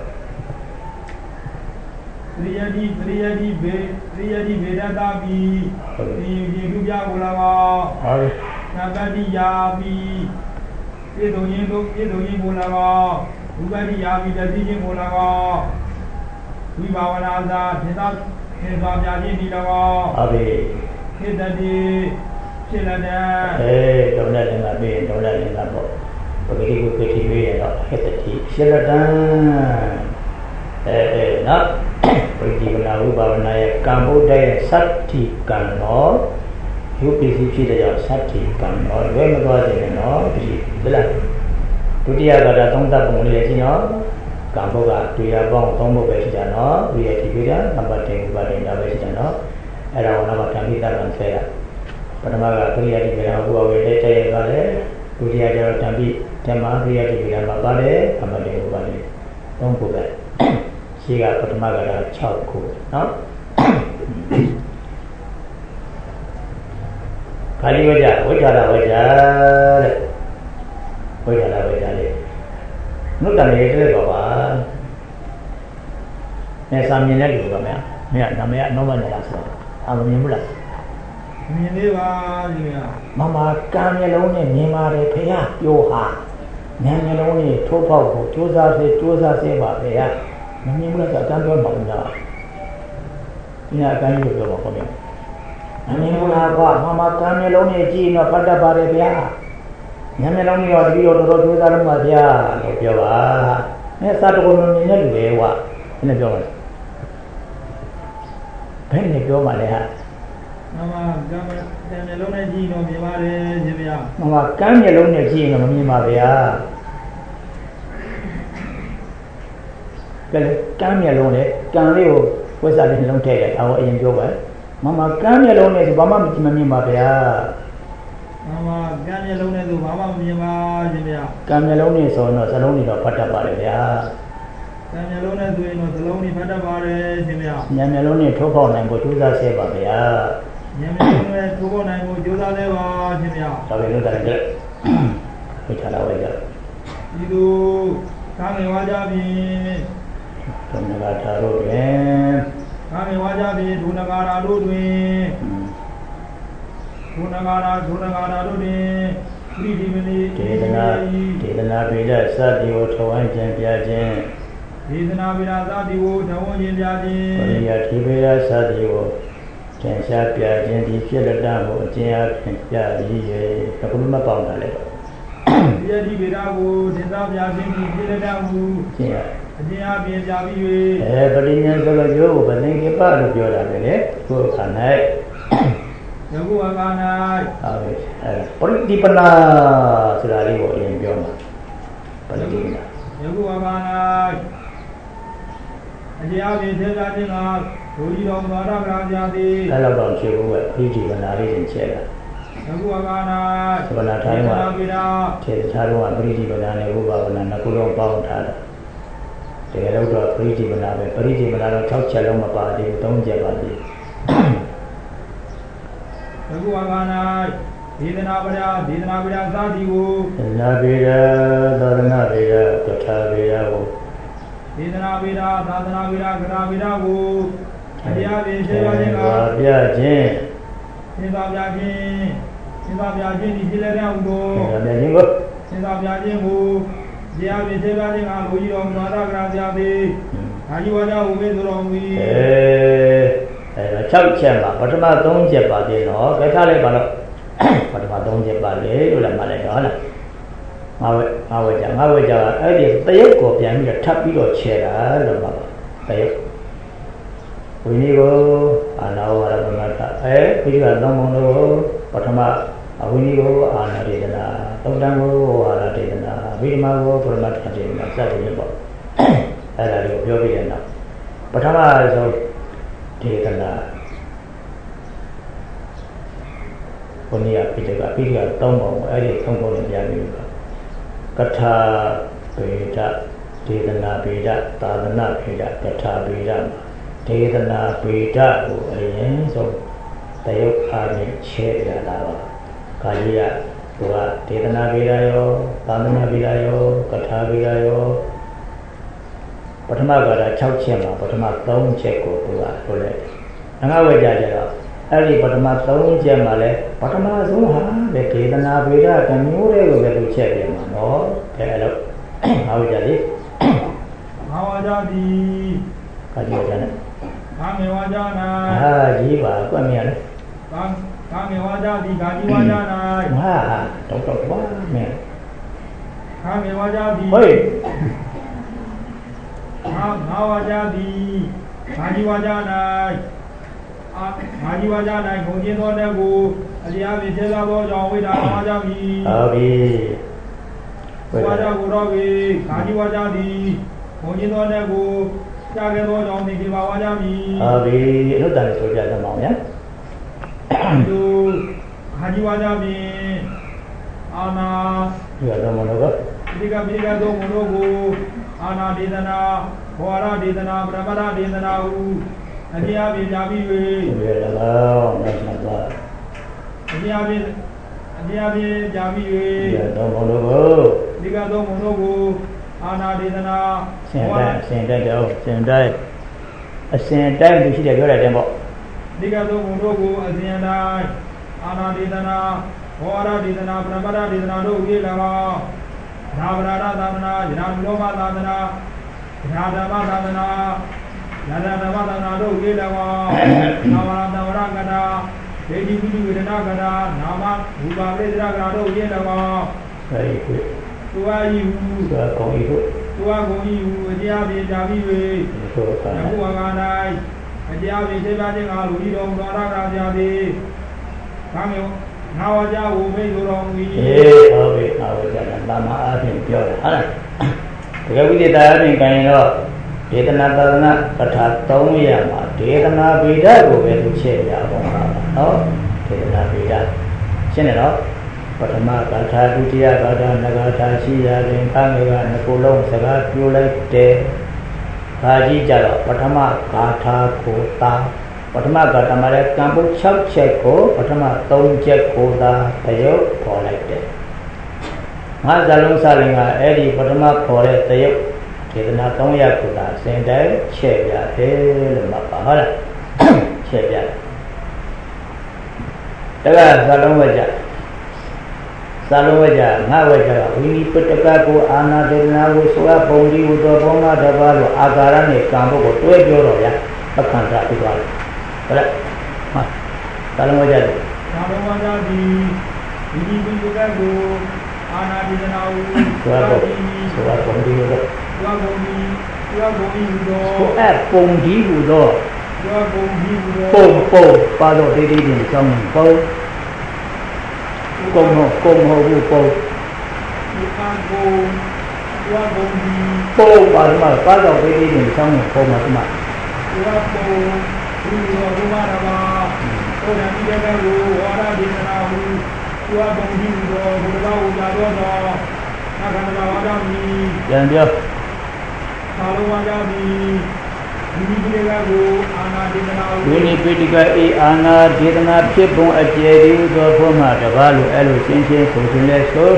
ပရိယတိပရိယတိဘေပရိယတိဘေဒတာပိဒီဒီလူပြကို၎င်းဟုတ်သဗ္ဗတိယာပိပြေတုံရင်တို့ပြေတုံရင်ကို၎င်းဝိပတိယာပိတတိချင်းကို၎င်းဝိဘာဝနာသာသေသာသေသာပြခြင်းဒီ၎င်းဟုတ်ပြီသေတတိဖြစ်လာတဲ့အေးတုံးတဲ့လင်္ကာပြီးရင်တုံးတဲ့လင်္ကာပေါ့ပဂတိကိုပြတိပြီးရင်တော့ဟက်တတိဖြစ်လာတဲ့အဲအဲနော်ပရိဒီဝနာဝိပါဝနာရဲ့ကံဘုဒ္ဓရဲ့သတ္တိကံတော့ရုပ်ပစ္စည်းဖြစ်တဲ့ကြောင့်သတ္တိကံတော့လွဲမသွားစေနဲ့နော်ဒီလားဒုတိယကတာသုံးသပ်ပုံလေးရှင်းနော်ကံဘုဒ္ဓတွေ့ရပေါင်းသုံးဖို့ပဲရှိကြနော်ဝိရတိပိဒနံပါတ်tenဥပါဒိတာပဲရှိကြနော်အဲ့ဒါကနောက်မှဓမ္မိတကံဆွဲရပထမကပရိယတိပိဒဥပဝေတဲ့တဲ့ရပါတယ်ဒုတိယကျတော့ဓမ္မိဓမ္မပရိယတိပိဒမှာပါတယ်နံပါတ်tenဥပါဒိသုံးခုပဲရှိကပထမကတာ၆ခုနော်ခါလီဝကြဝိထာရဝကြတဲ့ဝိထာရဝကြလေနုတ္တန်လေးတွေ့ပါပါနဲ့စာမြင်တဲ့လူကမင်းမင်းနာမည်အနောမနေလားဆိုတော့အာမမြင်ဘူးလားမြင်သေးပါရှင်ဗျာမမကံမျိုးလုံးနဲ့မြင်ပါတယ်ဖေရပြောဟာဉာဏ်မျိုးလုံးနဲ့ထိုးပေါက်ကိုကြိုးစားစေကြိုးစားစေပါဖေရမမြင်ဘူးလားဆိုအတန်းပြောမှာဘူးလားဒီကအကန်းကြီးပြောပါခေါ်တယ်မမြင်ဘူးလားကွာမမကံမျိုးလုံးနဲ့ကြည့်တော့ဖတ်တတ်ပါတယ်ဗျာဉာဏ်မျိုးလုံးနဲ့ရောတတိယတော်တော်ကြိုးစားလို့ပါဗျာလို့ပြောပါအဲစာတကုံမြင်တဲ့လူတွေကွာဘယ်နဲ့ပြောပါလဲဘယ်နဲ့ပြောပါလဲဟာမမကံတန်မျိုးလုံးနဲ့ကြည့်တော့မြင်ပါတယ်ရှင်ဗျာမမကံမျိုးလုံးနဲ့ကြည့်ရင်မမြင်ပါဗျာကဲကံမျိုးလုံးနဲ့ကံလေးကိုဝိဇ္ဇာလေးနှလုံးထည့်တယ်အောင်အရင်ပြောပါမမကံမျိုးလုံးနဲ့ဆိုဘာမှမမြင်ပါဗျာမမကံမျိုးလုံးနဲ့ဆိုဘာမှမမြင်ပါရှင်ဗျာကံမျိုးလုံးနဲ့ဆိုတော့စလုံးတွေတော့ဖတ်တတ်ပါတယ်ဗျာကံမျိုးလုံးနဲ့ဆိုရင်တော့စလုံးတွေဖတ်တတ်ပါတယ်ရှင်ဗျာဉာဏ်မျိုးလုံးနဲ့ထိုးပေါက်နိုင်ဖို့ကြိုးစားစေပါဗျာဉာဏ်မျိုးလုံးနဲ့ထိုးပေါက်နိုင်ဖို့ကြိုးစားစေပါရှင်ဗျာဒါပဲလို့တယ်ကြည့်ဝိထာရဝကြဒီလိုကာမေဝါကြဖြင့်ဒုနဂါထာတို့တွင်ကာမေဝါကြဖြင့်ဒုနဂါထာတို့တွင်ဒုနဂါထာဒုနဂါထာတို့တွင်ပရိဒီမနီဒေသနာဒေသနာပေဒစသည်ကိုထောင်းခြင်းပြခြင်းဒေသနာပေဒစသည်ကိုထောင်းခြင်းပြခြင်းပရိယတိပေဒစသည်ကိုသင်္ချာပြခြင်းဒီဖြစ်လက်တကိုအကျဉ်းအဖြစ်ပြရည်ရဲ့ဘယ်လိုမှပေါင်းတာလဲပရိယတိပေဒကိုသင်္ချာပြခြင်းဒီဖြစ်လက်တကိုကျင့်ရအကျဉ်းအဖြစ်ပြပြီး၍အဲပရိညာဆိုလို့ရိုးကိုဗနေကိပလို့ပြောတာပဲလေခုအခါ၌ယခုအခါ၌ဟုတ်ပြီအဲပရိဒီပနာဆိုတာလေးကိုအရင်ပြောမှာပရိဒီပနာယခုအခါ၌အကျဉ်းအဖြစ်သေသာခြင်းကဒုကြီးတော်ဘာရကရာဇာတိအဲ့လောက်တော့ဖြစ်ဘူးပဲပရိဒီပနာလေးရင်ချက်တာယခုအခါ၌သဗ္ဗနာထိုင်းမှာထေထားတော့ပရိဒီပနာနဲ့ဥပဘာဝနာနှစ်ခုလုံးပေါင်းထားတာတကယ်လို့တော့ပရိဒီပနာပဲပရိဒီပနာတော့၆ချက်လုံးမပါသေးဘူး၃ချက်ပါသေးယခုအခါ၌ဒေသနာပဒဒေသနာပဒသာတိကိုဒေသနာပေဒသာသနာပေဒကထာပေဒကိုဒေသနာပေဒသာသနာပေဒကထာပေဒကိုတရားဖြင့်ရှင်းပါခြင်းကပြခြင်းရှင်းပါပြခြင်းရှင်းပါပြခြင်းဒီဖြစ်လက်တဲ့ဥသောပြခြင်းကိုရှင်းပါပြခြင်းကိုတရားဖြင့်ရှင်းပါခြင်းကလူကြီးတော်မူသောကရာဇာတိအာယုဝါဒဝိမေသောတော်မူ၏အဲအဲ၆ချက်ပါပထမ၃ချက်ပါသေးတော့ကထားလိုက်ပါတော့ပထမ၃ချက်ပါလေလို့လည်းမှတ်လိုက်တော့ဟုတ်လားငါဝဲငါဝဲကြငါဝဲကြအဲ့ဒီတရုတ်ကိုပြန်ပြီးတော့ထပ်ပြီးတော့ချဲတာလို့ပါတရုတ်ဝိနည်းကိုအာနာဝရပမတ္ထအဲဒီကသုံးပုံလို့ပထမအဝိနည်းကိုအာနာဒေသနာသုတ္တံကိုဝါရဒေသနာဝိဓမ္မာကိုပရမတ္ထဒေသနာစသဖြင့်ပေါ့အဲ့ဒါလေးကိုပြောပြရအောင်ပထမဆုံးဒေသနာဘုန်းကြီးကပိဋကပိဋကသုံးပုံအဲ့ဒီသုံးပုံနဲ့ပြန်ပြီးတော့ကထာပေဒဒေသနာပေဒသာသနာပေဒကထာပေဒဒေသနာပေဒကိုအရင်ဆုံးတယုတ်အားဖြင့်ချဲ့ရတာပါခါကြီးကသူကဒေသနာပေဒရောသာသနာပေဒရောကထာပေဒရောပထမကတာ၆ချက်မှာပထမ၃ချက်ကိုသူကဆိုလိုက်တယ်ငါဝဲကြကြတော့အဲ့ဒီပထမ၃ချက်မှာလဲပထမဆုံးဟာလေဒေသနာပေဒကမျိုးတွေကိုပဲသူချက်ပြန်မှာနော်အဲအဲ့လိုငါဝဲကြလေငါဝါကြသည်ခါကြီးကြတယ်ငါမေဝါကြ၌ဟာကြီးပါကွက်မြလေငါငါမေဝါကြသည်ငါကြီးဝါကြ၌ဟာတော့တော့ဝါမဲငါမေဝါကြသည်ဟေးငါငါဝါကြသည်ငါကြီးဝါကြ၌အာငါကြီးဝါကြ၌ခုံကျင်းသောတဲ့ကိုအလျားဖြင့်သေသာသောကြောင့်ဝိဒါဝါကြမည်ဟုတ်ပြီဝါကြကိုတော့ပြီငါကြီးဝါကြသည်ခုံကျင်းသောတဲ့ကိုကြားခဲ့သောကြောင့်ဒီဒီပါဝါကြမည်ဟုတ်ပြီအနုတ္တန်ဆိုပြကြပါဦးဗျာသူငါကြီးဝါကြမည်အာနာဒီကတော့မလို့ကဒီကပိကသောမလို့ကိုအာနာဒေသနာဝါရဒေသနာပရမရဒေသနာဟုအကျဉ်းအပြည့်ကြာပြီး၍ပြေလကောမြတ်စွာဘုရားအကျဉ်းအပြည့်အကျဉ်းအပြည့်ကြာပြီး၍ဒီတော့ဘုံတို့ကိုဒီကတော့ဘုံတို့ကိုအာနာဒေသနာစင်တိုင်းစင်တိုင်းတော့စင်တိုင်းအစင်တိုင်းသူရှိတယ်ပြောတယ်တဲ့ပေါ့ဒီကတော့ဘုံတို့ကိုအစဉ်တိုင်းအာနာဒေသနာဟောရဒေသနာပရမတ္ထဒေသနာတို့ကို၎င်းသာဝရသာသနာယနာလောဘသာသနာယနာဓမ္မသာသနာယနာဓမ္မသာသနာတို့ကို၎င်းသာဝရသာဝရကတာဒေတိပိဝေဒနာကတာနာမဘူပါပိဒရာကတာတို့ကို၎င်းအဲဒီကိုသူဝါယီဟုသူဝါကောင်းဤဟုသူဝါကောင်းဤဟုအကြာပြေကြာပြီး၍သို့ပါယခုဝါက၌အကြာပြေစေပါခြင်းအားလူကြီးတော်မူသောရာဇာကြာသည်ကာမေငါဝါကြဝမိတ်တော်မူ၏အေးဟုတ်ပြီငါဝါကြတာတာမအားဖြင့်ပြောတာဟုတ်လားတကယ်ဝိသေတာအပြင်ကရင်တော့ဒေသနာသာသနာပဋ္ဌာသုံးရမှာဒေသနာဗေဒကိုပဲသူချက်ရအောင်ပါနော်ဒေသနာဗေဒရှင်းတယ်နော်ပထမဂါထာဒုတိယဂါထာနဂါထာရှိရရင်ကာမေကနှစ်ခုလုံးစကားပြောလိုက်တယ်။ဒါကြီးကြတော့ပထမဂါထာကိုသာပထမဂါထာမှာလည်းကံပု၆ချက်ကိုပထမ၃ချက်ကိုသာတရုပ်ခေါ်လိုက်တယ်။ငါဇလုံးစလင်ကအဲ့ဒီပထမခေါ်တဲ့တရုပ်ဒေသနာ၃ရကိုသာစင်တိုင်းချက်ပြတယ်လို့မှတ်ပါဟုတ်လား။ချက်ပြတယ်။ဒါကဇလုံးဝကြသာလုံးဝကြငါဝကြကဝိနိပတ္တကကိုအာနာဒေနာကိုဆိုအပ်ပုံဒီဟူသောဘောမတပါလို့အာကာရနဲ့ကံဘုတ်ကိုတွဲပြောတော့ရအခန္ဓာဖြစ်သွားတယ်ဟုတ်လားဟာသာလုံးဝကြတယ်သာလုံးဝကြသည်ဝိနိပတ္တကကိုအာနာဒေနာကိုဆိုအပ်ပုံဆိုအပ်ပုံဒီဟူသောဆိုအပ်ပုံဒီဆိုအပ်ပုံဒီဟူသောဆိုအပ်ပုံဒီဟူသောဆိုအပ်ပုံဒီဟူသောပုံပုံပါတော့တေးသေးချင်းစောင်းပုံကုံဟုတ်ကုံဟုတ်ဘူးပုံဒီကံကိုဝါဘုံဒီပုံပါမှာပါတော့သေးသေးနဲ့ဆောင်းနေပုံမှာဒီမှာဝါဘုံဒီရောဘုရားရပါဟောတယ်ဒီကံကိုဝါရဒေသနာဟုဝါဘုံဒီရောဘုရားဟူလာတော့တော့အခန္ဓာဝါဒမီပြန်ပြောသာလုံးဝါဒမီဒီဒီကံကိုအာနာဒေသနာဟုဝိနိပိဋကအေအာနာဒေသနာဖြစ်ပုံအကျယ်ဒီသောဘုမှာတပါးလို့အဲ့လိုရှင်းရှင်းဆိုရှင်လဲဆို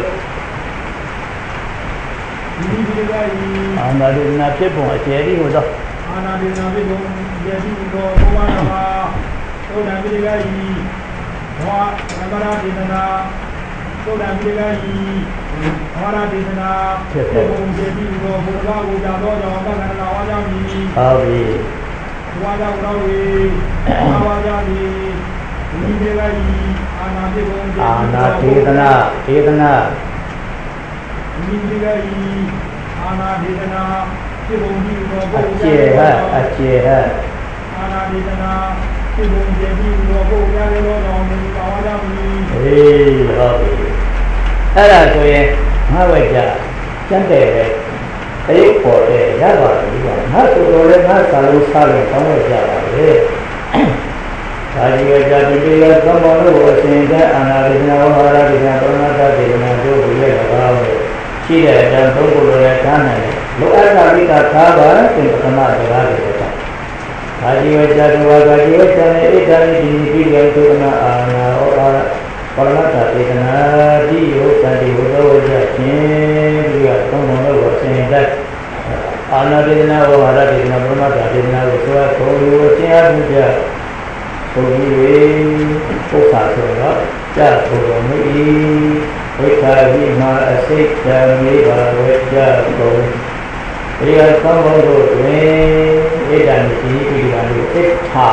ဒီဒီကံအာနာဒေသနာဖြစ်ပုံအကျယ်ဒီဟိုတော့အာနာဒေသနာဖြစ်ပုံအကျယ်ဒီဟိုတော့ဘုရားမှာသုဒ္ဓံပိဋကဤဘောသမရဒေသနာသုဒ္ဓံပိဋကဤဘောရဒေသနာဖြစ်ပုံအကျယ်ဒီဟိုဘုရားကိုကြာတော့ကြောင့်သက္ကနာဝါကြမီဟုတ်ပြီဝါကြတော်ဝေဝါကြသည်ဒီဒေဂီအာနာဒေဘုံအာနာဒေသနာဒေသနာဒီဒေဂီအာနာဒေသနာဒေဘုံဒီတော်ဘုရားအကျေဟအကျေဟအာနာဒေသနာဒေဘုံကျေဒီတော်ဘုရားရဲ့တော်တော်မူပါဝါကြမီအေးဟုတ်ပြီအဲ့ဒါဆိုရင်ငါဝဲကြစက်တယ်ပဲအဲ့ဒီပေါ်တယ်ရပါတယ်ဒီကငါဆိုတော့လည်းငါစာလုံးစားလို့ကောင်းရကြပါလေဒါကြီးကကြတိတိကသမ္မောလို့အစဉ်ကအာနာဒေနာဝဟာရဒေနာပရမတ္တဒေနာတို့ဘုရား၎င်းရှိတဲ့အတိုင်းသုံးခုလိုလည်းထားနိုင်တယ်လိုအပ်တာပြီးတာထားပါသင်ပထမစကားတွေတော့ဒါကြီးကကြတဝါကကြီးကစံနေဣဒာနိဒီပိယသုနာအာနာဟောအာပရမတ္တဒေနာတိယောသတိဝတ္တဝကြခြင်းဒီကသုံးခုလို့အစဉ်ကအာနာဒေနာဝဟာရဒေနာပရမတ္တဒေနာကိုဆိုအပ်ကိုလိုခြင်းအမှုကြဘုရားရေပု္ပ္ပာဆိုတော့ကြာဘုရားမူဤဝိထာဝိမာအစိတ်ဓမ္မေဘာဝေကြကုန်ဒီကသောဘုတို့တွင်ဣဒံတိပိဋကတို့ဣထာ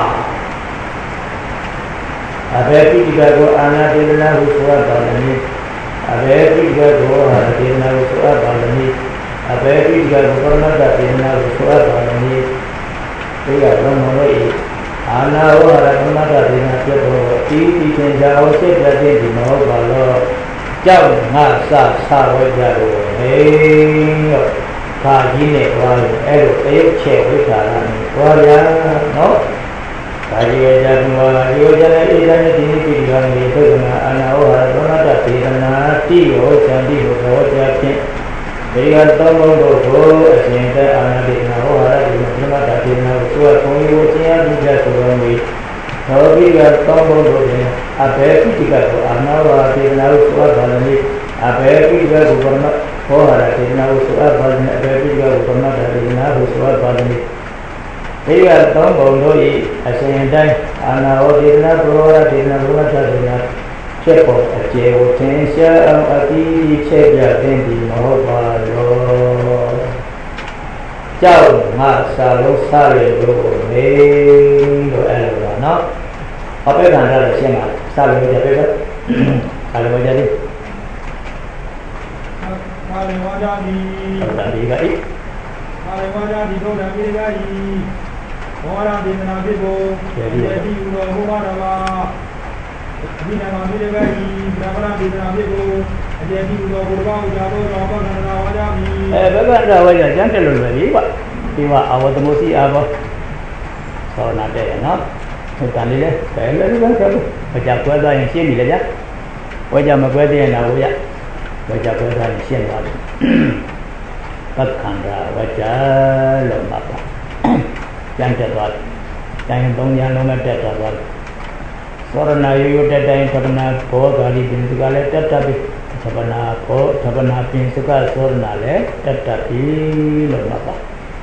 အဘေပိဋကကိုအာနာဒေနာဟုဆိုအပ်ပါလိမ့်အဘေပိဋကကိုအာနာဒေနာဟုဆိုအပ်ပါလိမ့်အဘေပိဋကကိုပရမတ္တဒေနာဟုဆိုအပ်ပါလိမ့်ဒီကသောဘုတို့ဤအာနာဝရကမ္မတာဒေနာပြတ်တော်ဤဒီသင်္ကြာဝစိတ်ပြည့်ဒီမဟုတ်ပါတော့ကြောက်ငါစဆဝဲကြတော့ဟေးရောခါကြီးနဲ့သွားလို့အဲ့လိုတရုတ်ချက်ဝိသရာနဲ့သွားရနော်ဒါကြီးရဲ့ဇာတုဝါဒီဝကြတဲ့ဣဒံတိနိပိကံဒီသုဒ္ဓနာအာနာဝရကမ္မတာဒေနာတိဟောသံတိဟောဘောကြဖြင့်ဒီကသောဘုတို့ကိုအရှင်သက်အာနာဒေနာဝဘောဟာရဒီမှာပြမတာဒီနာကိုသူကဘုံကြီးကိုသင်ရပြီးကြဆိုတော့ဒီသောဘိကသောဘုံတို့တွင်အဘေပိတိကကိုအာနာဝဒေနာကိုသုအဘာလနိအဘေပိတိကကိုပရမဘောဟာရဒေနာကိုသုအဘာလနိအဘေပိတိကကိုပရမတာဒေနာကိုသုအဘာလနိဒီကသောဘုံတို့၏အစဉ်တိုင်းအာနာဝဒေနာဘရောရဒေနာဘရောတာဒေနာချက်ပေါ်အကျေကိုသင်ရှားအောင်အတိချက်ပြတဲ့ဒီမဟုတ်ပါရောကြောက်ငါစာလုံးစားရလို့နေလို့အဲ့လိုပါနော်အပေခံရတဲ့ရှင်းပါစားလို့ကြပဲစားလို့ကြတယ်စားလို့ဝါကြပြီဟုတ်တယ်ဒီကအိစားလို့ဝါကြပြီတို့တယ်ဒီကဤဘောရဒေနာဖြစ်ကိုဒီဒီဥတော်ဘုရားတော်မှာဒီနာမဒီကဤဗြဟ္မဏဒေနာဖြစ်ကိုအကျေဒီဥတော်ဘုရားဥတော်တော်ဘောကနာဝါကြပြီအဲဘဂဝါဝါကြကျမ်းတယ်လို့ပဲဒီပါဒီว่าအဝတ္တမိုစီအာဘောသောနာတဲ့နော်ဟိုတန်လေးလဲဘယ်လိုလဲဆိုတော့ဝကြကွဲသွားရင်ရှင်းပြီလေဗျာဝကြမကွဲသေးရင်တော့ဗျာဝကြကွဲသွားရင်ရှင်းသွားပြီပက္ခန္ဓာဝကြလို့မှတ်ပါကျန်တက်သွားတယ်ကျန်ရင်သုံးရလုံးနဲ့တက်သွားတယ်သောရဏရိုးရိုးတက်တိုင်းသဗ္ဗနာဘောဂာလိပင်စကလည်းတက်တက်ပြီသဗ္ဗနာဘောသဗ္ဗနာပင်စကသောရဏလည်းတက်တက်ပြီလို့မှတ်ပါ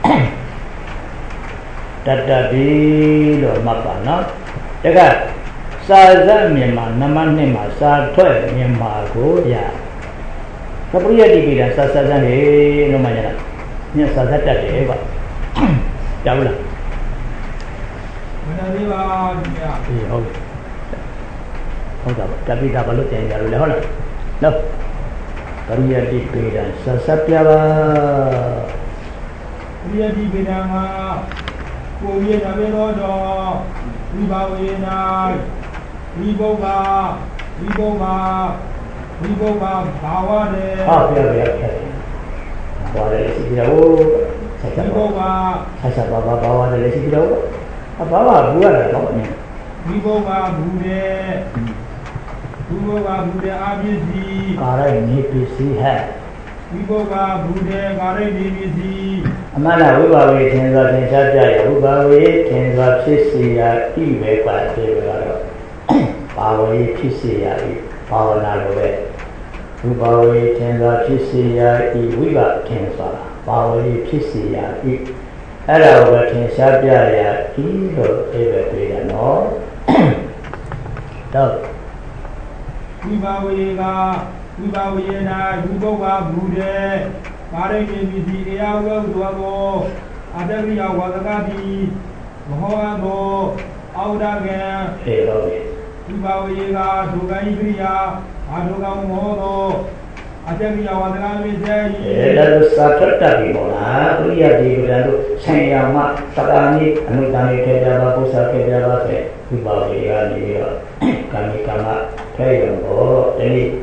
တတ္တတိလို့မှတ်ပါနော်တကစာဇတ်မြန်မာနမနှစ်မှာစာထွက်မြန်မာကိုရသပရိယတိပိဒါစာစာဇတ်ဟေလို့မှရတာညစာဇတ်တတ်တယ်ပါကြားဘူးလားမနာသေးပါဘူးဗျာအေးဟုတ်ဟုတ်တာပါတပိဒါဘာလို့တင်ကြလို့လဲဟုတ်လားနော်ပရိယတိပိဒါစာစပ်ပြပါပရိယတိပိဒါမှာကိုရနာမေတော်တော်ဝိဘာဝေနာဝိဘုဘာဝိဘုဘာဝိဘုဘာဘာဝရေဟုတ်ပြီဗျာဘာလဲစီရောဆက်ဆက်ဝိဘုဘာဆက်ဆက်ဘာဘာဘာဝရေစီရောအဘာဘာဘူးရတာတော့အင်းဝိဘုဘာဘူးတဲ့ဝိဘုဘာဘူးတဲ့အာပစ္စည်းကာရနေပစ္စည်းဟဲ့ဝိဘုဘာဘူးတဲ့ကာရနေပစ္စည်းအမှန်လားဝိဘာဝေသင်္သာသင်္ချာပြရဝိဘာဝေသင်္သာဖြစ်စီရာဤပဲပါသေးပဲတော့ဘာဝေဖြစ်စီရာဤဘာဝနာလိုပဲဝိဘာဝေသင်္သာဖြစ်စီရာဤဝိဘာသင်္သာဘာဝေဖြစ်စီရာဤအဲ့ဒါကိုသင်္ချာပြရဤလို့အေးပဲတွေ့တယ်နော်တော့ဝိဘာဝေကဝိဘာဝေနာဝိဘုဘာဘူးတဲ့ကာရိနေပစ္စည်းတရားဝဲဥသောကိုအတ္တရိယဝါဒကတိမဟောသောအောဒကံေရောဝိဘာဝေကဒုက္ခဣရိယာအာဒုက္ခမောသောအတ္တရိယဝါဒကမေစေအဲဒါစာထတတ်ပြီမို့လားပရိယတိကံတို့ဆံရမသတာနိအနုတ္တနိထေကြပါပု္ပ္ပာခေကြပါဆိုဝိဘာဝေကနေပြီးတော့ကာမိကမထဲရုံကိုတနည်း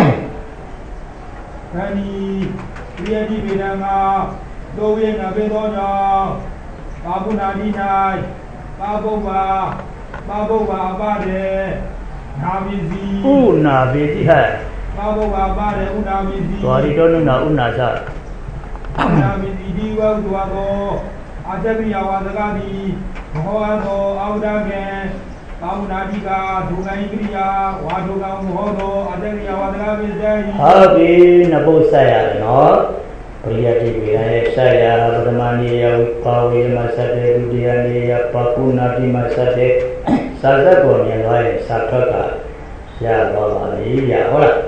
ခန္ဒီပရိယတိဗေဒံမှာတိုးဝိနာပေသောကြောင့်ပါပုနာတိ၌ပါပုဗ္ဗာပါပုဗ္ဗာအပဒေနာမီစီဥနာပိတိဟဲ့ပါပုဗ္ဗာအပဒေဥနာမီစီသောရိတောနုနာဥနာသဥနာမီစီဒီဝဥသောကောအတ္တပိယဝါဒကတိမဟောသောအောဒကံပါမုနာတိကဒုက္ခဣရိယာဝါဒုက္ခမဟောသောအတ္တရိယဝါဒကပိစေဟုတ်ပြီနဘုဆက်ရတယ်နော်ပရိယတိဝေရရဲ့ဆက်ရပထမနေယပါဝေမဆက်တဲ့ဒုတိယနေယပကုဏတိမဆက်တဲ့စာဇတ်ကိုမြင်သွားရင်စာထွက်ကရသွားပါလိမ့်ရဟုတ်လား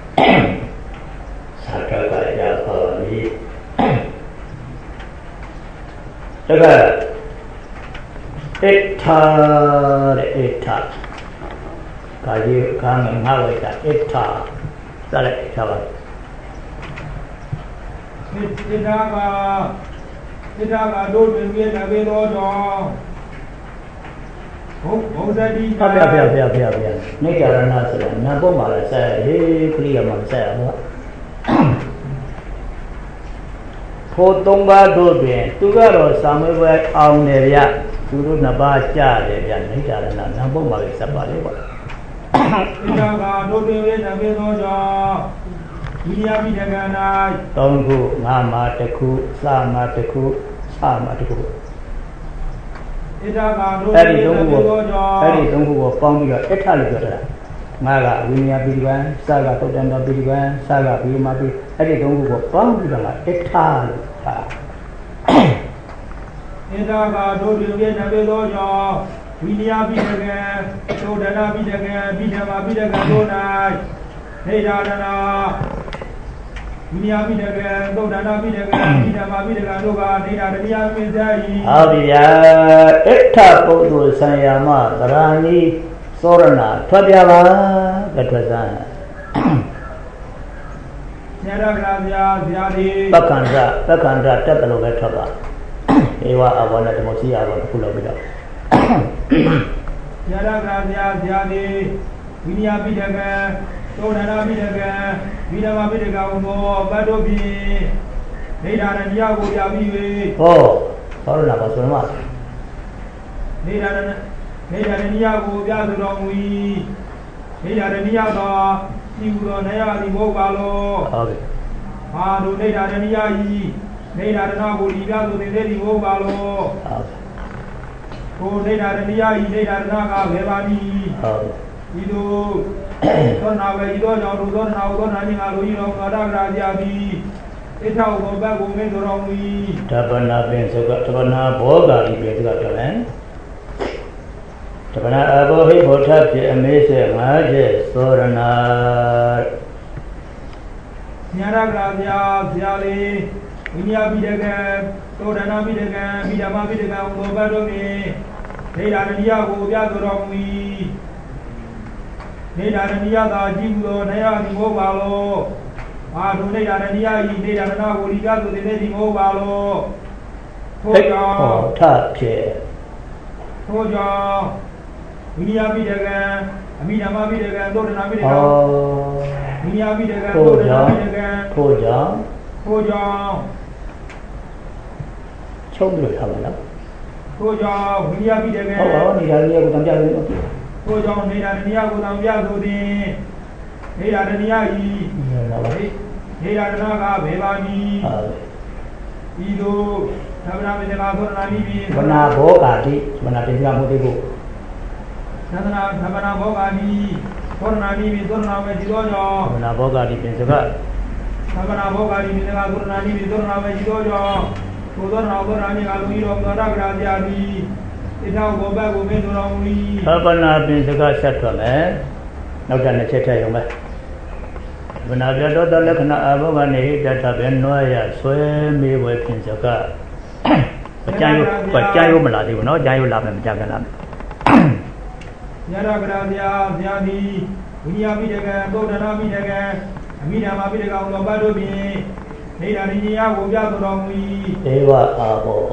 စာထွက်ကရသွားပါလိမ့်တကယ်ဣထာတဲ့ဣထာကာကြီးခန်းငါဝိတာဣထာစတဲ့ဣထာပါဣထာကဣထာကတို့တွင်ပြည့်နေပေသောကြောင့်ဘုဘုဇတိဖျားဖျားဖျားဖျားဖျားနေကြရဏဆိုတာနာပေါ်မှာလည်းဆက်ဟေးခရိယာမှာဆက်ရမှာဖို့သုံးပါးတို့တွင်သူကတော့စာမေးပွဲအောင်တယ်ဗျသူတို့နှစ်ပါးကြားတယ်ဗျနေကြရဏနာပေါ်မှာလည်းဆက်ပါလေပေါ့ဣထာကတို့တွင်ပြည့်နေပေသောကြောင့်ဝိရိယပိဋကံ၌သုံးခုငါမှာတစ်ခုစမှာတစ်ခုထားမှာတခုဣဒကာတို့အဲ့ဒီသုံးခုကိုအဲ့ဒီသုံးခုကိုပေါင်းပြီးတော့အထလို့ပြောတာငါကဝိညာဉ်ပိဋကံစာကသုတ်တန်တော်ပိဋကံစာကဘီမာပိအဲ့ဒီသုံးခုကိုပေါင်းပြီးတော့အထလို့ဟာဣဒကာတို့တွင်ပြည့်နေသောကြောင့်ဝိညာဉ်ပိဋကံသုတ်တန်ပိဋကံပိဓမ္မာပိဋကံတို့၌နေရာဒနာဝိညာဉ်ပိဋကံသုတ်တန်ပိဋကံပိဓမ္မာပိဋကံတို့ကနေရာတတိယမြင်စေ၏ဟုတ်ပြီဗျာအထပုဂ္ဂိုလ်ဆံယာမသရဏီသောရဏထွက်ပြပါကထွက်စမ်းဆရာကဗျာဆရာဒီပက္ခန္ဓပက္ခန္ဓတက်တယ်လို့ပဲထွက်ပါဧဝအဘောနဲ့ဓမ္မရှိအဘောတစ်ခုလောက်ပြီးတော့ဆရာကဗျာဆရာဒီဝိညာဉ်ပိဋကံသုတ်တန်ပိဋကံဝိဓမ္မာပိဋကံဟောဘတ်တို့ဖြင့်နေရာတတိယကိုပြပြီး၍ဟောသောရဏပါဆိုမှနေရာနေရာတတိယကိုပြဆိုတော်မူ၏နေရာတတိယသောဤဟူသောနေရာသည်မဟုတ်ပါလောဟုတ်ပြီဟာတို့နေရာတတိယဤနေရာတနာကိုဒီပြဆိုတဲ့သည်မဟုတ်ပါလောဟုတ်ကိုနေရာတတိယဤနေရာတနာကဘယ်ပါမည်ဟုတ်ဤတို့သောနာဝေဤတို့ကြောင့်တို့သောနာဝသောနာခြင်းငါလိုဤတော်သာရကရာကြသည်ဣထောက်ဘောဘတ်ကိုမင်းတို့တော်မူ၏တပနာပင်ဆိုကတပနာဘောဂာဒီပြေသူကပြောတယ်တပနာအဘောဟိဘောထဖြစ်အမေးဆက်ငါးချက်သောရဏညာရကရာဗျာဗျာလေးဝိညာဉ်ပိဋကံသောဒနာပိဋကံဗိဓမ္မာပိဋကံဘောဘတ်တို့နှင့်နေရာတတိယကိုပြတော်မူ၏နေရာတဏိယသာကြည့်လို့နေရာဒီမဟုတ်ပါလို့အာဒုနေရာတဏိယဤနေရာတနာကိုဒီကဆိုတဲ့ဒီမဟုတ်ပါလို့ထို့ကြောင့်ထဖြစ်ထို့ကြောင့်ဝိညာဉ်ပိဋကံအမိဓမ္မပိဋကံသုတ်တနာပိဋကံဝိညာဉ်ပိဋကံသုတ်တနာပိဋကံထို့ကြောင့်ထို့ကြောင့်ချုံးလို့ထားပါလားထို့ကြောင့်ဝိညာဉ်ပိဋကံဟုတ်ပါဘူးနေရာလေးကိုတံပြလို့ထို့ကြောင့်နေရာတဏိယကိုတောင်ပြဆိုသည်နေရာတဏိယဤနေရာတနာကဘယ်ပါမည်ဤသို့သဗ္ဗနာမေတ္တာသောနာနိပိဝနာဘောဂာတိဝနာတင်ပြမှုတိကိုသဗ္ဗနာသဗ္ဗနာဘောဂာတိသောနာနိပိသောနာဝေဒီသောကြောင့်ဝနာဘောဂာတိပြင်စကသဗ္ဗနာဘောဂာတိမေတ္တာသောနာနိပိသောနာဝေဒီသောကြောင့်သောသောနာသောနာနိကလူဤတော်သောရကရာဇာတိဣထောက်ဘောဘတ်ကိုမင်းတို့တော်မူ၏သဗ္ဗနာပြင်စကဆက်ထွက်မယ်နောက်တစ်နှစ်ချက်ထည့်ရုံပဲဗနာပြတော်တလက္ခဏာအဘောကနေတထပဲနွားရဆွဲမေးဝဲပြင်စကကြမ်းရုပ်ကြမ်းရုပ်မလာသေးဘူးเนาะကြမ်းရုပ်လာမယ်မကြကန်လာမယ်ညရကရာဇာဇာတိဝိညာပိဋကံသုတ်တနာပိဋကံအမိဓမ္မာပိဋကံသောဘတ်တို့ဖြင့်နေရာဉာဏ်ကိုပြတော်မူ၏ဒေဝအာဘော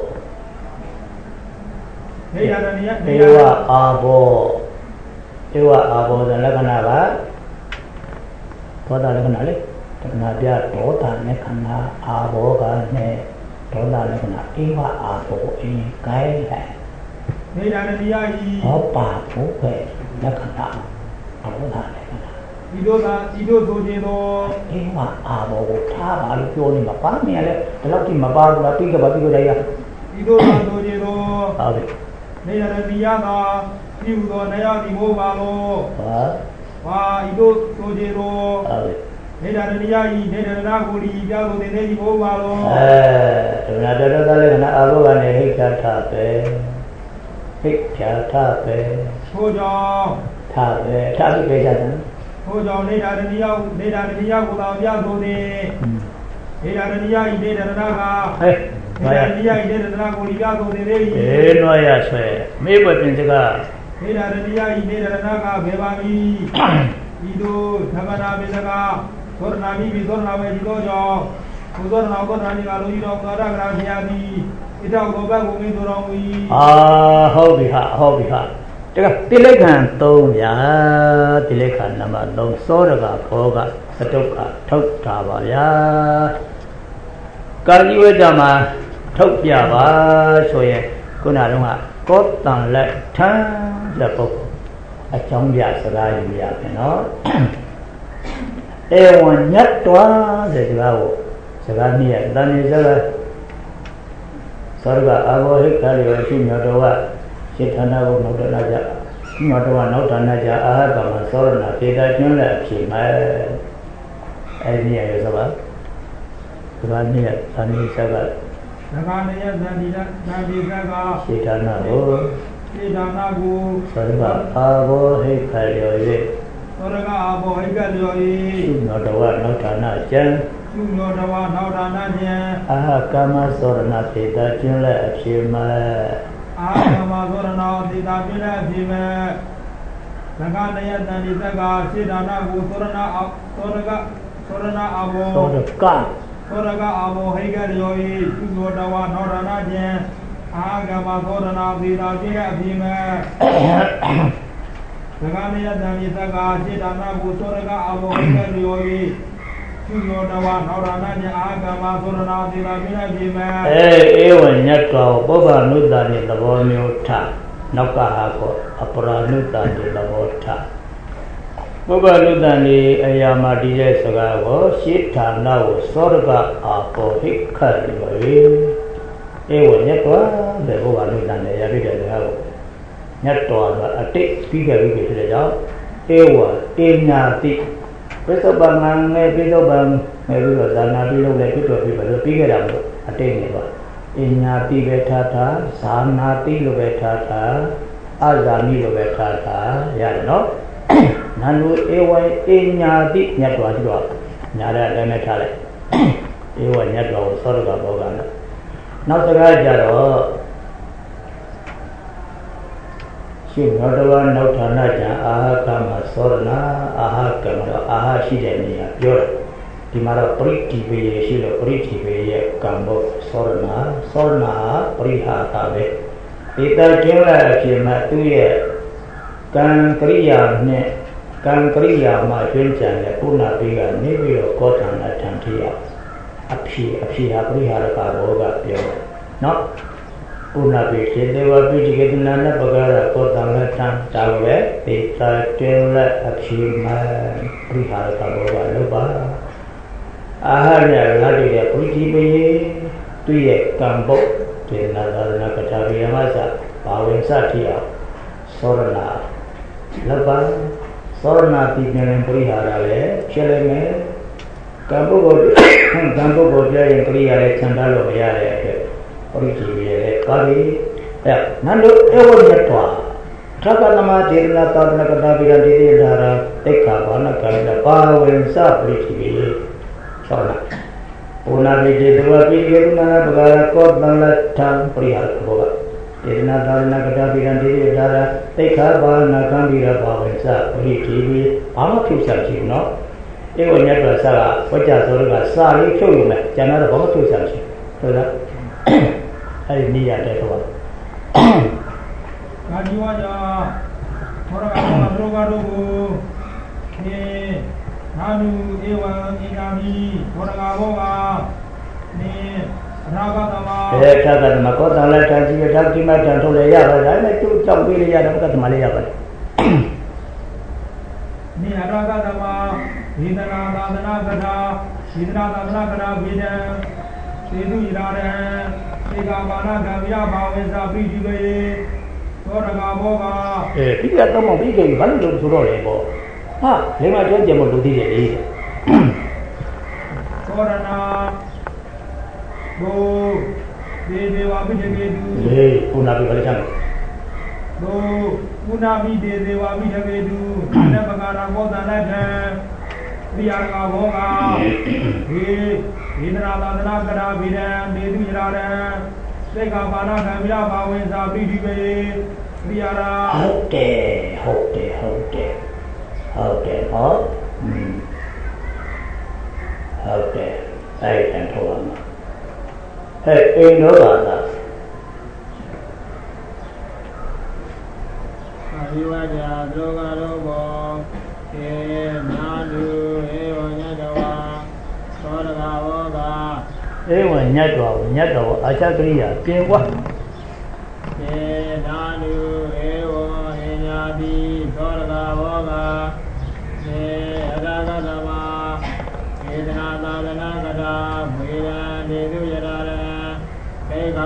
နေရာဉာဏ်ဒေဝအာဘောဒေဝအာဘောဆိုလက္ခဏာကသောတာလက္ခဏာလေတဏှာပြဒေါသလက္ခဏာအာဘောကနဲ့ဒေါသလက္ခဏာဧဝအာဘောအင်းကိုင်းလိုက်နေရာဉာဏ်ဤဟောပါဖို့ပဲလက္ခဏာအဘောဓာလက္ခဏာဤတို့သာဤတို့ဆိုခြင်းသောဧဝအာဘောကိုထားပါလို့ပြောနေမှာပါမင်းလည်းဒီလောက်ထိမပါဘူးလားပြီးကြပါပြီးကြရဤတို့သာဆိုခြင်းသောဟုတ်ပြီနေရာဉာဏ်သာပြုသောနေရာဒီမို့ပါလို့ဟာဟာဤတို့ဆိုခြင်းသောဟုတ်နေရာဉာဏ်ဤနေရာနာကိုဒီပြလို့တဲ့ဒီမို့ပါလို့အဲဒါနာတော်တော်လည်းနာအဘောကနေဟိတ်တာထပဲဟိတ်ဖြာထပဲထို့ကြောင့်ထပဲထပြီးပြကြတယ်ထို့ကြောင့်နေရာဉာဏ်နေရာဉာဏ်ကိုသာပြဆိုသည်နေရာဉာဏ်ဤနေရာနာကဟဲ့နေရာဉာဏ်ဤနေရာနာကိုဒီပြဆိုသည်လေအေးနွားရဆွဲမေးပွက်ပြင်စကားနေရာတတိယဤနေရာနာကဘယ်ပါမည်ဤတို့သဗ္ဗနာပိစကသောရဏမိပိသောရဏဝေဒီသောကြောင့်ဘုသောရဏသောရဏနိကလူကြီးတော်သာရကရာဇာတိဣထောက်ဘောဘတ်ကိုမင်းတို့တော်မူ၏အာဟုတ်ပြီဟာဟုတ်ပြီဟာတကတိလိခဏ်သုံးဗျာတိလိခဏ်နံပါတ်သုံးစောရကဘောကသတုကထုတ်တာပါဗျာကာလိဝေဒမှာထုတ်ပြပါဆိုရင်ခုနကတော့ကောတန်လက်ထမ်းလက်ပုတ်အကြောင်းပြစကားယူရမယ်နော်အေဝံညတ်တော်တဲ့စကားကိုစကားမြည်တန်နေစကား Sarga abo hikali yoshi nyotowa Shithana wo nautanaja Nyotowa nautanaja ahagama sorana Peta chunla pshima Ainiya yosaba Raniya Tani saga Raniya Tani saga Shithana wo Shithana wo Sarga abo hikali yoshi Sarga abo hikali yoshi Nyotowa nautanaja Nyotowa nautanaja Ahagama sorana Peta chunla pshima Ahagama sorana Peta chunla pshima Naganaya Tani saga Shithana wo sorana Sorga Sorana abo Sorga Sorga abo hikali yoshi Nyotowa nautanaja Ahagama sorana Peta chunla pshima Naganaya Tani saga Shithana wo sorga abo hikali yoshi Nyotawa nautanaja Ahagama sorana Peta chunla pshima Eh, ewa nyatwa Boba nuta ni labo myota Nauka hako Apura nuta ni labo ta Boba nuta ni ayama dije saga wo Shithana wo sorga abo hikali yoyi Ewa nyatwa Le boba nuta ni yabide hako Nyatwa ba atik Pika pika sila jao Ewa Enyati Pesa bangang ngay pisa bang ngay pisa dana pisa le pisa pisa lo pika ram lo atik ni ba Inyati betha tha Sanati lo betha tha Azani lo betha tha Yada no Nanu ewa inyati Nyatwa chidwa Nyada dame tha le Ewa nyatwa wo sarga boga na Nau saga jaro Shi nyotawa nautana jan ahagama sorana ahagama aha shide niya yora Dimara priti beye shilo priti beye kambo sorana sorana prihata be Peta chunla apshima tuye Kan kriya ne Kan kriya ma chuncha ne Puna biga niviro kotana tantiya Apshi apshi aprihara ka boga pyo No Puna bishi dewa bishi ketunana bagara kotana tan Tawe Peta chunla apshima prihara ka boga loba Aharnya lagi dia puji beye tuye kambo Tena dharana kataviya masa Pawin satya Sorana Laba Sorana tijana prihara le Chale me Kambo go Kambo go jaya kriya le chandalo baya le Puji beye le kari Ya Nando ewa nyatwa Traka nama tirna tarna kataviya didi dhara Tekha bana kamida Pawin sa puji beye Sorana Puna biji dua pikir mana bagara kot bangla tang perihal boga. Irna darna kada biran diri dara tekha bana kambira bawensa puri tibi ama kyusa chi no. Ewa nyatwa sara wacha sorga sari kyu me jana da bama kyusa chi. Toda. Ai niya de to. Kajiwa ja thora ka droga rogo ni Nanu ewa inami thora boga ni ragatama Eh ragatama ko dala tanji ke dakti ma tan thole ya ba dai mai tu chau pi le ya da ka thama le ya ba Ni ragatama hidana dadana gada hidana dadana gada bida sedu irare ega bana gavya bhawensa piti gaye thora boga Eh pi ya tamo pi ke ban lo su ro le bo Ha, lima dia je mo lu di le. Sorana Go De dewa bi de du Le, puna bi bale chang. Go puna bi de dewa bi de du na bagara ko dana the priya ka boga he indra dadana kara bi de de du jara de Seka bana kamya bawen sa bi di be priya ra ဟုတ်တယ်ဟုတ်တယ်ဟုတ်တယ်ဟုတ်တယ်ဟောဟုတ်တယ်အဲ့ဒါထောက်ပါမှာဟဲ့အိမ်တော်ပါလား Ayuwaja drogarobo e nadu ewa nyadawa soragawoga ewa nyadawa nyadawa achakriya pinwa e nadu ewa enyadi soragawoga e adagadama edana dadana gada bhira dedu yadara eka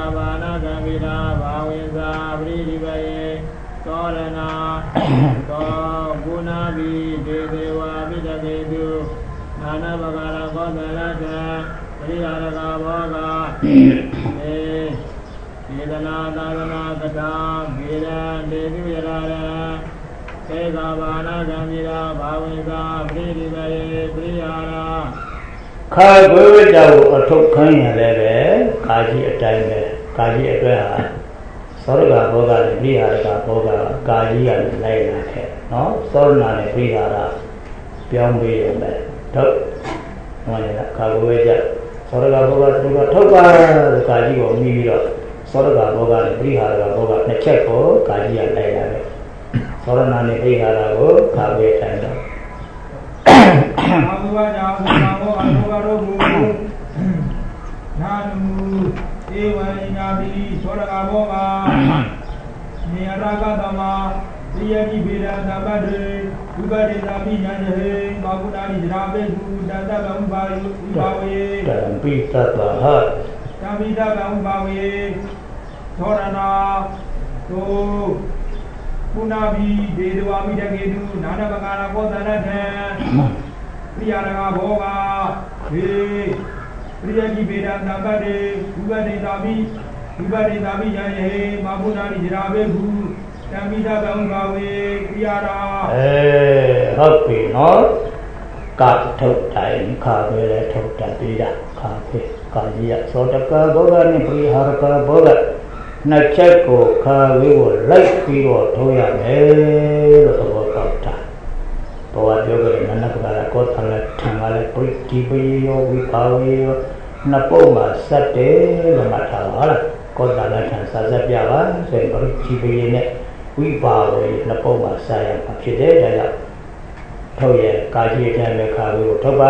บานากัมพิราภาเวสาปริริเวโสรณาโตกุณาภิเดเดวาภิตเกตุนานาปการะโกตละเตปริยารกาโภกะเอเจตนาตานาคตาเกเรเดตุยราเรเอกาบานากัมพิราภาเวสาปริริเวปริยาราข้าเบื่อเจ้าอทุกขันอย่างไรเบ้กาจีอัตย์เบ้กาจีอัตย์หาสรกาโภกะปริยารกาโภกะกาจีอย่างไรนะแค่เนาะสรณาเนี่ยปริยาราเปียงเบี้ยเบ้ทุกนั่นแหละข้าเบื่อเจ้าสรกาโภกะสรกาทุกข์กาจีก็มีวิโรสรกาโภกะปริยารกาโภกะနှစ်ချက်ကိုกาจีอย่างไรนะเบ้สรณาเนี่ยปริยาราကိုข้าเบื่อတိုင်းတော့อาบุวะจาสุนาโมอนุกะโรบุนานุเอวะอินาติโสรกะโภกะเนยรากะตมะปิยติเบระตปะเดอุปเดตาปิญาเจบากุณานิจราเปกุตัตตะอุปายุอุปาเวตัมปิตัตตะหะตัมปิตัตตะอุปาเวโสรณาโตกุณาภิเดเดวามิตเกตุนานาปการะโกตละเตปริยารกาโภกะเอปริยจิเบดาตปะเดอุปเดตาภิอุปเดตาภิญาเยมาพุนานิจราเบกุตัมปิตัตตะอุปาเวปริยาราเอဟုတ်ပြီနော်ကထုတ်တိုင်းခါပဲလဲထုတ်တတ်ပြီလားခါပဲကာကြီးရသောတကဘောဂနဲ့ပရိဟာရကဘောဂနှစ်ချက်ကိုခါဝေးကိုလိုက်ပြီးတော့ထိုးရမယ်လို့သဘောပေါက်တာဘဝပြောကြတယ်နန္ဒပကာရကောသလထံကလည်းပရိတိပယောဝိပါဝေယောနှစ်ပုဒ်မှာစက်တယ်လို့မှတ်ထားပါလားကောသလထံစာစက်ပြပါဆိုရင်ပရိတိပယေနဲ့ဝိပါဝေနှစ်ပုဒ်မှာစာရမှာဖြစ်တယ်ဒါကြောင့်ထုတ်ရကာကြီးအတိုင်းပဲခါဝေးကိုထုတ်ပါ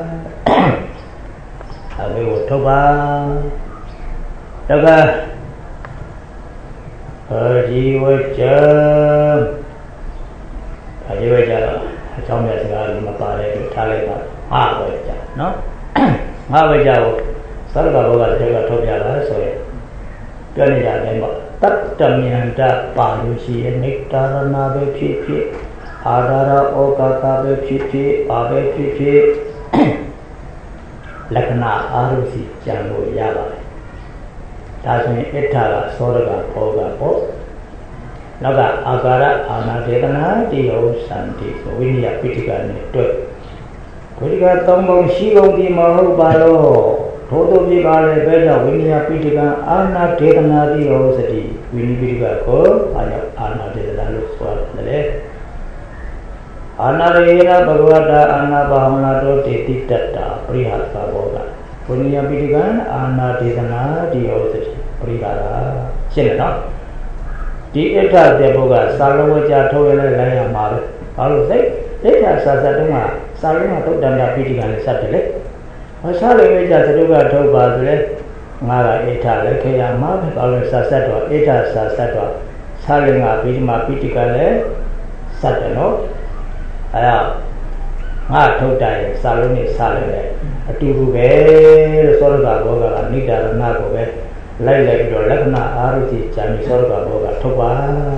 ခါဝေးကိုထုတ်ပါတကအာជីဝကြအာជីဝကြတော့အကြောင်းပြစကားလည်းမပါတဲ့အတွက်ထားလိုက်ပါဟာဝကြနော်ဟာဝကြကိုသရကဘောကတည်းကထုတ်ပြတာဆိုရင်ပြောနေကြတယ်ပေါ့တတ္တမြန္တပါလို့ရှိရင်နိတ္တရဏပဲဖြစ်ဖြစ်အာရရဩကာသပဲဖြစ်ဖြစ်ပါပဲဖြစ်ဖြစ်လက္ခဏာအာရုစီကြံလို့ရပါတယ်ဒါဆိုရင်အဋ္ဌကသောရကဘောကပေါ့နောက်ကအာကာရအာနာဒေသနာတိယောသံတိဝိနည်းပိဋကနဲ့တွေ့ဝိဋကသုံးပုံရှိကုန်ပြီမဟုတ်ပါတော့ထို့သောပြပါလေပဲကြောင့်ဝိနည်းပိဋကအာနာဒေသနာတိယောစတိဝိနည်းပိဋကကိုအာယအာနာဒေသနာလို့ဆိုရတယ်အာနာရေနဘဂဝတာအာနာဘာဝနာတောတေတိတတ္တာပရိဟာသဘောကဝိနည်းပိဋကအာနာဒေသနာတိယောစတိပရိဟာရာရှင်းတယ်နော်ဒီအဋ္ဌတဲ့ဘုကစာလုံးဝကြထုတ်ရလဲလိုက်ရမှာပဲဘာလို့စိတ်အဋ္ဌစာစတုံးကစာလုံးကသုတ်တန္တပိဋကလည်းစတယ်လေဟောစာလုံးဝကြသတုကထုတ်ပါဆိုလဲငါကအဋ္ဌလည်းခေရမှာပဲဘာလို့စာစတ်တော့အဋ္ဌစာစတ်တော့စာလုံးကပိဋကပိဋကလည်းစတယ်နော်အဲဒါငါထုတ်တယ်စာလုံးနဲ့စာလုံးလည်းအတူတူပဲလို့သောရကဘောကနိဒာရဏကိုပဲလိုက်လိုက်ပြီးတော့လက္ခဏာအာရုတိဇာမိသောရကဘောကထုတ်ပါ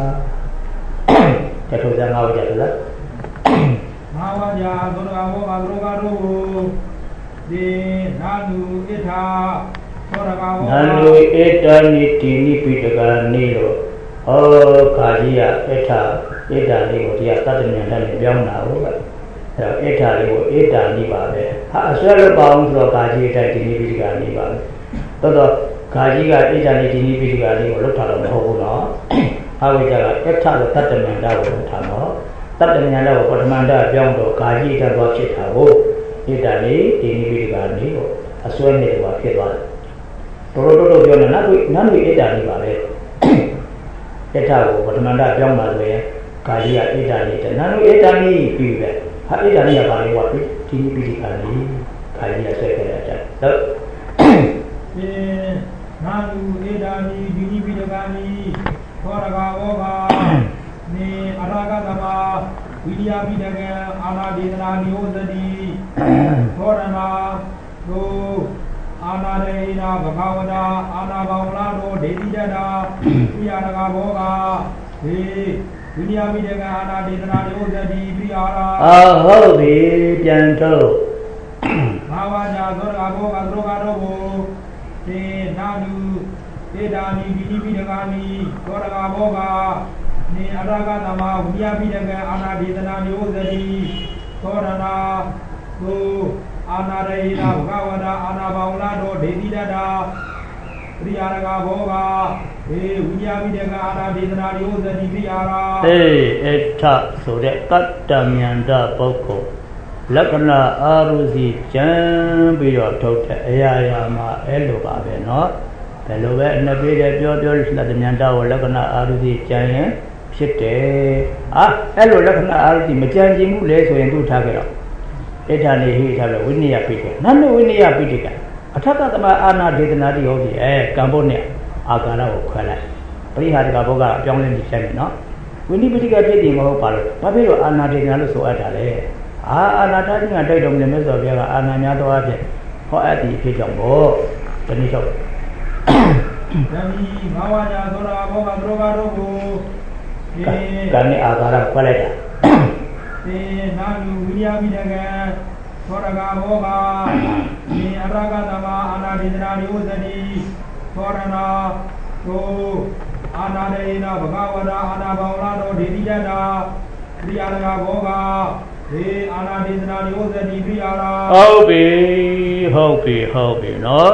တထုတ်စံငါဝကြတယ်လားငါဝကြသောရကဘောကသောရကတို့ဒီနာနုဣဋ္ဌသောရကဘောနာနုဣဋ္ဌနိတိနိပိတကနိလို့ဟောခါကြီးရဣဋ္ဌဣဋ္ဌလေးကိုတရားတတ္တဉာဏ်နဲ့ပြောင်းတာဟုတ်ကဲ့အဲတော့ဣဋ္ဌလေးကိုဣဋ္ဌနိပါပဲဟာအစွဲလို့ပါအောင်ဆိုတော့ခါကြီးတိုက်တိနိပိတကနိပါပဲတော်တော်ခါကြီးကဣဋ္ဌနိတိနိပိတကနိကိုလောက်ထားတော့မဟုတ်ဘူးနော်ဟာဝိကြကဣဋ္ဌလို့တတ္တဉာဏ်ကိုလောက်ထားတော့တတ္တဉာဏ်ကိုပထမန္တပြောင်းတော့ခါကြီးတက်သွားဖြစ်တာကိုဣဋ္ဌနိတိနိပိတကနိကိုအစွဲနဲ့တော့ဖြစ်သွားတယ်တော်တော်တော်ပြောနေနတ်နတ်ဣဋ္ဌနိပါပဲဣဋ္ဌကိုပထမန္တပြောင်းပါဆိုရင်ခါကြီးကဣဋ္ဌနိတနတ်ဣဋ္ဌနိပြီးပဲဟာဣဋ္ဌနိကပါလေဝါတိနိပိတကနိခါကြီးကဆွဲခဲ့တဲ့အတိုင်းဟုတ်ဒီနာနုဣဒာနိဒီနိပိတကနိသောရကဘောကနေအရာဂသမဝိရိယပိတကံအာနာဒေသနာနိဟောသတိသောရဏာဒုအာနာရေနာဘဂဝတာအာနာဘောင်လာတို့ဒေတိတတာပြရတကဘောကဟေဝိနည်းမိတကအာနာဒေသနာယောဇတိပြရတာအော်ဟုတ်ပြီပြန်ထုတ်ဘာဝညာသောတကဘောကသောကတော့ကိုသေနာလူသေတာနိဝိနည်းမိတကနိသောတကဘောကနေအရဂသမဝိနည်းမိတကအာနာဒေသနာယောဇတိသောရနာကိုအာနာရေနာဘဂဝတာအာနာဘောင်လာတို့ဒေတိတတာပြရတကဘောကဟေဝိညာမိတကအာနာဒေသနာယောဇတိပြရတာအေးအထဆိုတဲ့ကတ္တမြန္တပုဂ္ဂိုလ်လက္ခဏာအာရုစီကျမ်းပြီးတော့ထုတ်တဲ့အရာရာမှာအဲ့လိုပါပဲเนาะဘယ်လိုပဲအနှစ်ပေးတယ်ပြောပြောလက္ခဏာမြန္တကိုလက္ခဏာအာရုစီကျမ်းရင်ဖြစ်တယ်အာအဲ့လိုလက္ခဏာအာရုစီမကြံကျင်ဘူးလေဆိုရင်သူ့ထားကြတော့ဣဋ္ဌာနေဟိထားလို့ဝိနည်းပိဋကနန္ဒဝိနည်းပိဋကအထက်ကသမအာနာဒေသနာတိဟုတ်ပြီအဲကံဖို့နဲ့အာကာရကိုခွဲလိုက်ပရိဟာရကဘုရားအပြောင်းလဲနေဆိုင်ပြီနော်ဝိနည်းပိဋကဖြစ်တယ်မဟုတ်ပါလို့ဘာဖြစ်လို့အာနာဒေသနာလို့ဆိုအပ်တာလဲအာအာနာတကြီးကတိုက်တော်မူတယ်မြတ်စွာဘုရားကအာနာများသောအဖြစ်ဟောအပ်ဒီဖြစ်ကြောင့်ပေါ့ဒီနည်းတော့ဓမ္မိဘာဝညာသောတာဘောကသရောဂတို့ကိုကံနဲ့အာကာရခွဲလိုက်တာသေနာလူဝိရိယမိတကသောရကဘောကသေအရဂသမအာနာဒေသနာယောဇတိသောရနာကိုအာနာရေနာဘဂဝတာအာနာဘောင်လာတို့ဒေတိတတာပြရတကဘောကသေအာနာဒေသနာယောဇတိပြရတာဟုတ်ပြီဟုတ်ပြီဟုတ်ပြီနော်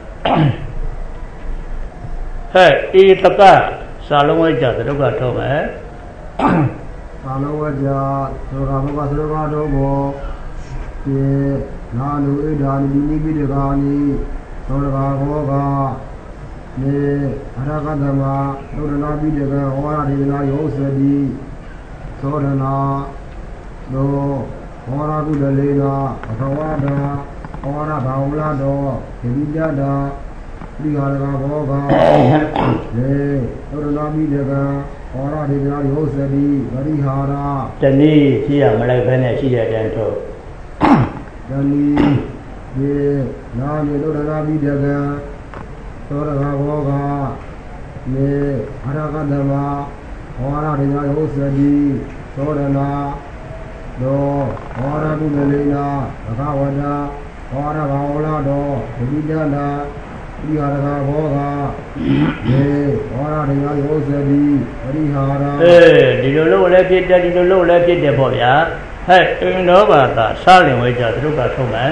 ဟဲ့ဧတကစာလုံးဝိကြသဒုက္ခထုတ်မယ်သာလဝကြသောကဘုရားသောကတော်ဘောကျေနာလူဣဒာနိနိပိတကာနိသောကဘောကနေအရဂတမသုဒနာပိတကဟောရဒေနာယောစတိသောဒနာသောဟောရကုဒလေနာအထဝဒာဟောရဘာဝလာတော်ဒေဝိတတာပြိဟာရကဘောကလေသုဒနာပိတကဟောရဒေနာယောစတိဝရိဟာရတနည်းရှိရမလိုက်ဘဲနဲ့ရှိတဲ့အတိုင်းထုတ်တနည်းဒီနာမေသုဒနာပိတကသောရကဘောကနေအရဂတမဟောရဒေနာယောစတိသောဒနာသောဟောရကုလလေနာဘဂဝတာဟောရဘာဝလာတော်ဒိဋ္ဌာနာပြိဟာရကဘောကနေဟောရဒေနာယောဇတိပရိဟာရအေးဒီလိုလို့လည်းဖြစ်တယ်ဒီလိုလို့လည်းဖြစ်တယ်ပေါ့ဗျာဟဲ့အင်းတော်ဘာသာစားလင်ဝဲကြသူတို့ကထုတ်မယ်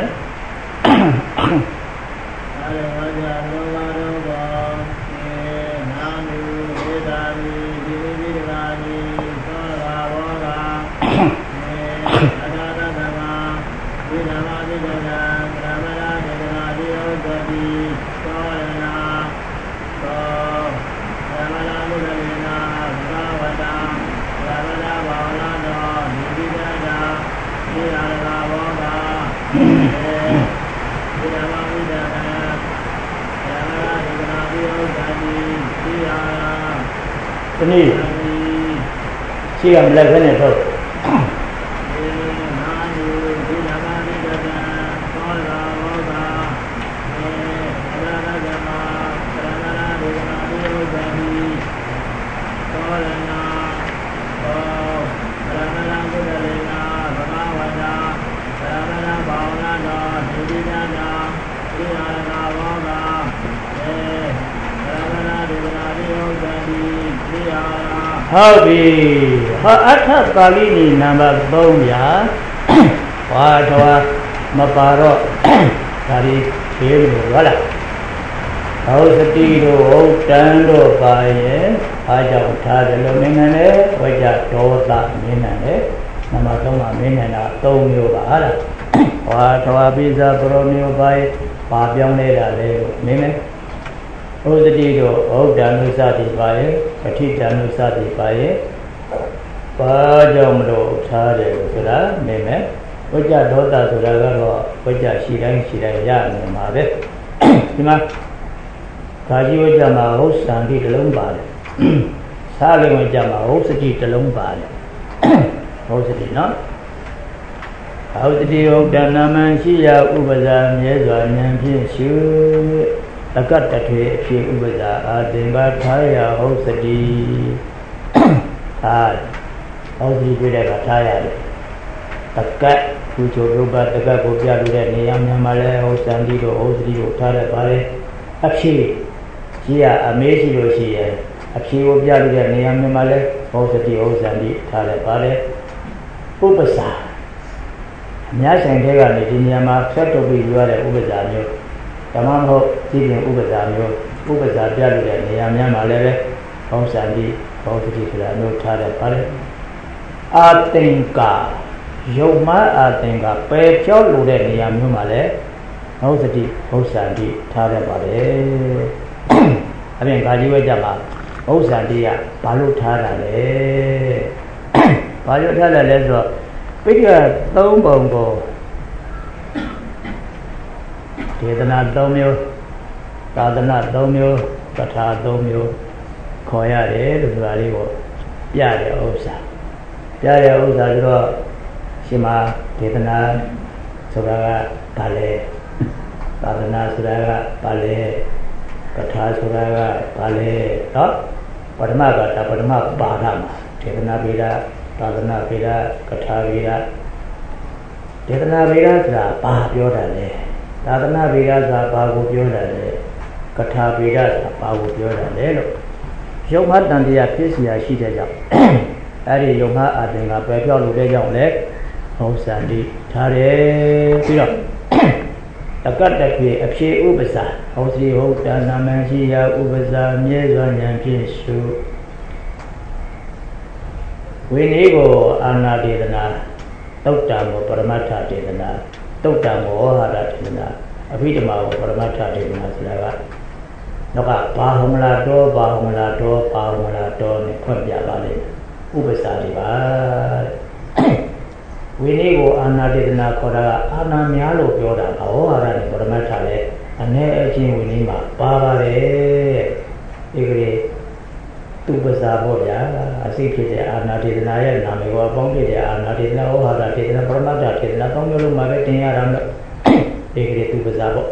အားလုံးဝါကြလောဘတော်ဘောေနာမူဒေတာနိဒီနိဒီကာနိသောတာဘောကေအနာတသမဝိနာမတိကံဗြဟ္မဏဒေသနာတိယောတတိသောရဏသောဗြဟ္မဏမုဒ္ဒလေနာဘဂဝတာဗြဟ္မဏဘာဝနာတော်နိတိတတာနိရဏဘောကေဝိနာမဝိဒကံဗြဟ္မဏဒေသနာတိယောတတိသိရတနည်းရှိရမလိုက်ဘဲနဲ့ထုတ်ဟုတ်ပြီဟာအထပါဠိနီနံပါတ်သုံးဗျာဟွာတော့မပါတော့ဒါဒီသေးလို့ဟုတ်လားဟောစတိတို့ဟုတ်တန်တို့ပါရဲ့အားကြောင့်ထားတယ်လို့မင်းနဲ့ဝိကြဒေါသမင်းနဲ့နံပါတ်သုံးကမင်းနဲ့တာသုံးမျိုးပါဟုတ်လားဟွာတော့ပိဇာပရောမျိုးပါရဲ့ပါပြောင်းနေတာလေမင်းနဲ့ဟောစတိတို့ဟုတ်တန်တို့စသည်ပါရဲ့ပဋိတန်တို့စသည်ပါရဲ့ဘာကြောင့်မလို့ထားတယ်ဆိုတာနေမယ်ဝိကြဒေါသဆိုတာကတော့ဝိကြရှိတိုင်းရှိတိုင်းရနေမှာပဲဒီမှာကာကြီးဝိကြမှာဟုတ်စံတိတစ်လုံးပါတယ်စားလိမ့်ဝိကြမှာဟုတ်စတိတစ်လုံးပါတယ်ဟုတ်စတိနော်အောက်တိဟုတ်တနာမန်ရှိရာဥပဇာမြဲစွာဉာဏ်ဖြင့်ရှုတက္ကတထွေအဖြစ်ဥပဇာအာသင်္ကာထားရဟုတ်စတိဟာဟုတ်ဒီပြတဲ့ကထားရတယ်တက္ကကုချိုရုပ်ကတက္ကကိုပြလို့တဲ့နေရာများမှာလဲဟုတ်စံတိတို့ဟုတ်စတိတို့ထားတဲ့ပါလေအဖြစ်ရှိရအမေးရှိလို့ရှိရင်အဖြစ်ကိုပြလို့တဲ့နေရာများမှာလဲဟုတ်စတိဟုတ်စံတိထားတဲ့ပါလေဥပဇာအများဆိုင်တဲ့ကနေဒီနေရာမှာဆက်တော့ပြီးရတဲ့ဥပဇာမျိုးဓမ္မမဟုတ်ကြည့်ရင်ဥပဇာမျိုးဥပဇာပြလို့တဲ့နေရာများမှာလည်းပဲဘောင်းစံတိဘောင်းစတိဆိုတာမျိုးထားတဲ့ပါလေအာသင်္ကာယုံမအာသင်္ကာပယ်ပြောက်လို့တဲ့နေရာမျိုးမှာလည်းဘောင်းစတိဘောင်းစံတိထားတဲ့ပါလေအပြင်ကာကြီးဝဲကြမှာဘောင်းစံတိကဘာလို့ထားတာလဲဘာလို့ထားတယ်လဲဆိုတော့ပိဋကသုံးပုံကိုဒေသနာသုံးမျိုးသာသနာသုံးမျိုးကထာသုံးမျိုးခေါ်ရတယ်လို့ဆိုတာလေးကိုပြတဲ့ဥစ္စာပြတဲ့ဥစ္စာဆိုတော့ရှင်မဒေသနာဆိုတာကဘာလဲသာသနာဆိုတာကဘာလဲကထာဆိုတာကဘာလဲနော်ပထမကတာပထမပါဠိမှာဒေသနာပိဋကသာသနာပိဋကကထာပိဋကဒေသနာပိဋကဆိုတာဘာပြောတာလဲသာသနာပိဋကဆိုတာဘာကိုပြောတာလဲကထာပိဋကဆိုတာဘာကိုပြောတာလဲလို့ယုံမတန်တရားဖြစ်เสียရှိတဲ့ကြောင့်အဲ့ဒီယုံမအာသင်္ကာပယ်ပြောက်လို့တဲ့ကြောင့်လေဟောစံတိထားတယ်ပြီးတော့တက္ကတခေအဖြေဥပဇာဟောစီဟုတ်တနာမန်ရှိရာဥပဇာမြဲစွာဉာဏ်ဖြင့်ရှုဝိနည်းကိုအာနာဒေသနာတုတ်တံကိုပရမတ္ထဒေသနာတုတ်တံကိုဝါဟာရဒေသနာအဘိဓမ္မာကိုပရမတ္ထဒေသနာဆိုတာကတော့ကဘာဟမလာတော်ဘာဟမလာတော်ဘာဟမလာတော်နဲ့ဖွင့်ပြပါလိမ့်ဥပစာတွေပါဝိနည်းကိုအာနာဒေသနာခေါ်တာကအာနာများလို့ပြောတာကဝါဟာရနဲ့ပရမတ္ထလည်းအ ਨੇ အချင်းဝိနည်းမှာပါပါတယ်ဒီကလေးသူပစာပေါ့ဗျာအစိဖြစ်တဲ့အာနာဒေသနာရဲ့နာမည်ကိုအပေါင်းဖြစ်တဲ့အာနာဒေသနာဩဟာရဒေသနာပရမတ္ထဒေသနာသုံးမျိုးလုံးမှာပဲတင်ရတာလို့ဒီကလေးသူပစာပေါ့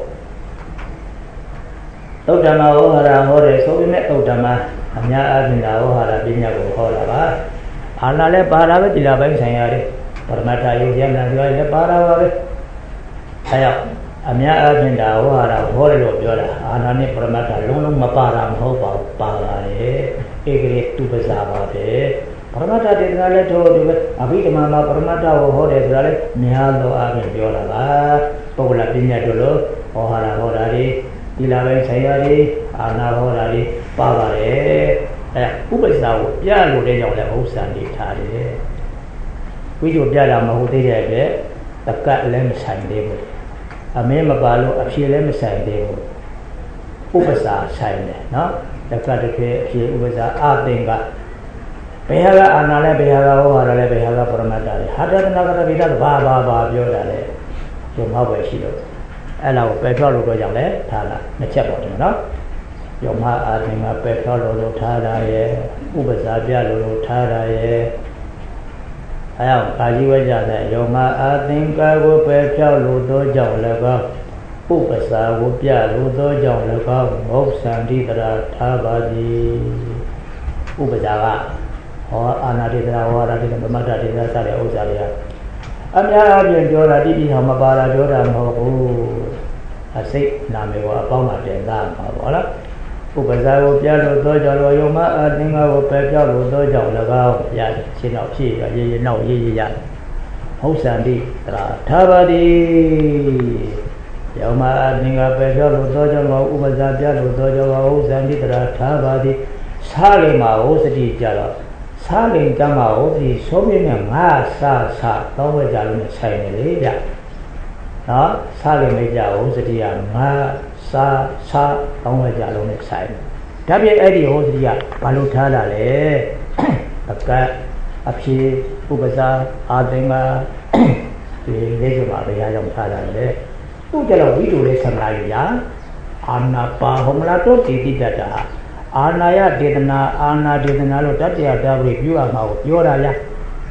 သုတ်တမဩဟာရဟောတယ်ဆိုပေမဲ့သုတ်တမအများအားဖြင့်ဒါဩဟာရပညာကိုဟောတာပါအာနာလည်းပါတာပဲဒီလာပိုင်းဆိုင်ရတယ်ပရမတ္ထယုတ်ရနာပြောရင်ပါတာပါပဲအဲကြောင့်အများအားဖြင့်ဒါဩဟာရဟောတယ်လို့ပြောတာအာနာနဲ့ပရမတ္ထလုံးလုံးမပါတာမဟုတ်ပါဘူးပါလာတယ်ဧကရေသူပဇာပါပဲပရမတ္ထဒေသနာလည်းထို့တူပဲအဘိဓမ္မာမှာပရမတ္ထကိုဟောတယ်ဆိုတာလည်းများသောအားဖြင့်ပြောတာပါပုဂ္ဂလပညာတို့လို့ဩဟာရဟောတာဒီဒီလာပဲဆိုင်ရတယ်အာနာဟောတာဒီပါပါတယ်အဲဥပ္ပစာကိုပြလို့တဲ့ကြောင့်လည်းဥစ္စာနေထားတယ်ဝိဇ္ဇိပြတာမဟုတ်သေးတဲ့အတွက်တက္ကလည်းမဆိုင်သေးဘူးအမင်းမပါလို့အဖြေလည်းမဆိုင်သေးဘူးဥပ္ပစာဆိုင်တယ်နော်တက္ကတခေအဖြေဥပ္ပစာအာသင်္ကဘယ်ဟာကအာနာလဲဘယ်ဟာကဟောဟာလဲဘယ်ဟာကပရမတ္တလဲဟာတတနာကတပိဋကဘာဘာဘာပြောတာလဲရုံမောက်ပဲရှိလို့အဲ့လောက်ပယ်ဖြောက်လို့တော့ကြောင့်လဲထားတာနှစ်ချက်ပေါ့တယ်နော်ရုံမအာသင်္ကပယ်ဖြောက်လို့လို့ထားတာရဲ့ဥပ္ပစာပြလို့လို့ထားတာရဲ့အဲအောင်ကာကြီးဝဲကြတဲ့ယုံမအာသင်္ကာကိုပယ်ဖြောက်လို့သောကြောင့်လည်းကောဥပ္ပစာကိုပြလို့သောကြောင့်လည်းကောမောက္ဆန္တိတရာထားပါသည်ဥပ္ပစာကဟောအာနာတိတရာဟောရတိပမတ္တတိတရာစတဲ့ဥစ္စာတွေကအများအားဖြင့်ပြောတာတိတိဟောမပါတာပြောတာမဟုတ်ဘူးအစိတ်နာမည်ကိုအပေါင်းမှာတင်သားမှာပေါ့လားဥပ္ပစာကိုပြလို့သောကြောင့်လည်းယုံမအာသင်္ကာကိုပယ်ဖြောက်လို့သောကြောင့်လည်းကောရတယ်ရှင်းတော့ဖြည့်ရရေးရေးနောက်ရေးရေးရဟုတ်စံတိတရာထားပါသည်ယုံမအာသင်္ကာပယ်ဖြောက်လို့သောကြောင့်ဥပ္ပစာပြလို့သောကြောင့်ဟုတ်စံတိတရာထားပါသည်စားလိမ္မာဟောစတိကြတော့စားလိမ္မာဟောဒီဆိုပြနေငါစားစားတောင်းဝဲကြလို့ဆိုင်နေလေဗျနော်စားလိမ္မာကြဟောစတိကငါစားစားတောင်းဝဲကြလို့ဆိုင်ဒါပြည့်အဲ့ဒီဟောစတိကဘာလို့ထားတာလဲအကအဖြေဥပ္ပစာအာသင်္ကာဒီလေးချက်ပါဘယ်ဟာကြောင့်ထားတာလဲသူ့ကြတော့ဝိတုလေးဆံလာရအာနာပါဟမလာတော့တိတိတတာအာနာယဒေသနာအာနာဒေသနာလို့တတ္တယတာဝိပြုအမှာကိုပြောတာလား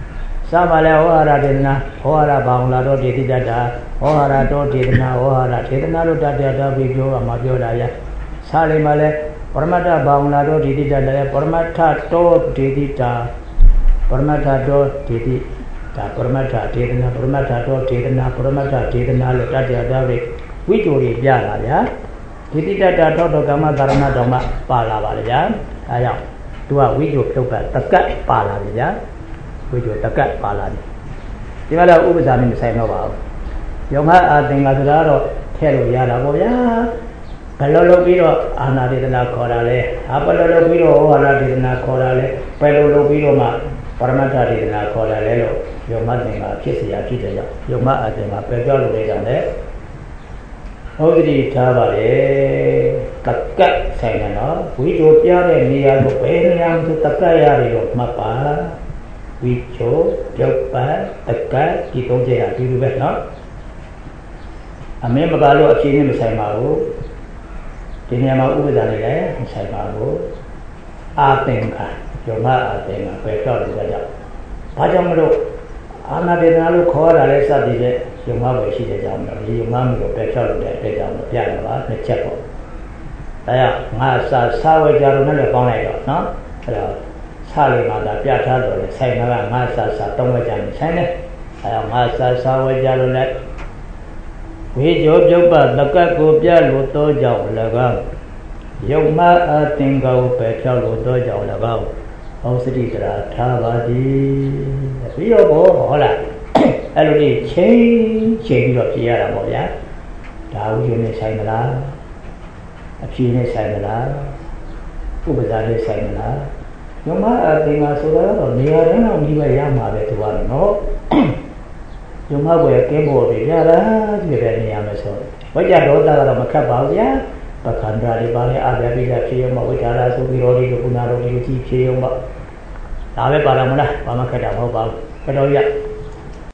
Samale Ohara Dena, Ohara Bangla, Didada, Ohara Dodina, Ohara, Didana, Dada, Video, Amabiola, Salimale, Pormata Bangla, Didada, Pormata, Do, Didita, Pormata, Do, Didita, Pormata, Didana, Pormata, Do, Didana, Pormata, Didana, Dada, we do it, Yala, Didita, Toto, Gama, Garana, Doma, Pala, I am. Do a video to the cut Pala, which was the cut Pala. You are always on the same about. You might think as a lot of tell Yara Boya. Pelolo Viro, Anna did not corale. Apollo Viro, Anna did not corale. Pelolo Viro, Paramata did not corale. Your mother, Kissy, Akita. Your mother, Pedro, there. Ogri Tabare, Taka, Sayana, we do Yare, near the Peniam to Takayari of Mapa, we chose, Jopa, Taka, Kitoja, you bet not. A member of Chini Saimaru, Tinama Udane, Saimaru, Atenka, your mother, Atenka, Pedro, Pajamaro, Anna Denalu, Kora, Alessa, did your mother, she did, your mammy, your petrol, the piano, the chapel. There, Massa, Sawa Jarunella Bonnet, no? Salimada, Piata, the same Massa, Satoma Jan, Senate. I am Massa, Sawa Jarunet. We job Joba, the Kaku Pialuto, Jalaga. Yoma, Tingo, petrol, Jalaga. Osita, Tavadi, we are all that. Elodie, change, change of Sierra Moya. Tau Juni Sainala, a Chine Sainala, Ubazari Sainala. Yoma, I think I saw her near and only by Yama to one, no? Yoma, where came over the Yara, with any Amazon. What you don't know about Macabia, but Kandra, Bali, Abia, Chioma, which are also we already do not only teach Chioma. Ave Paramana, Pamakata, about Pedoya.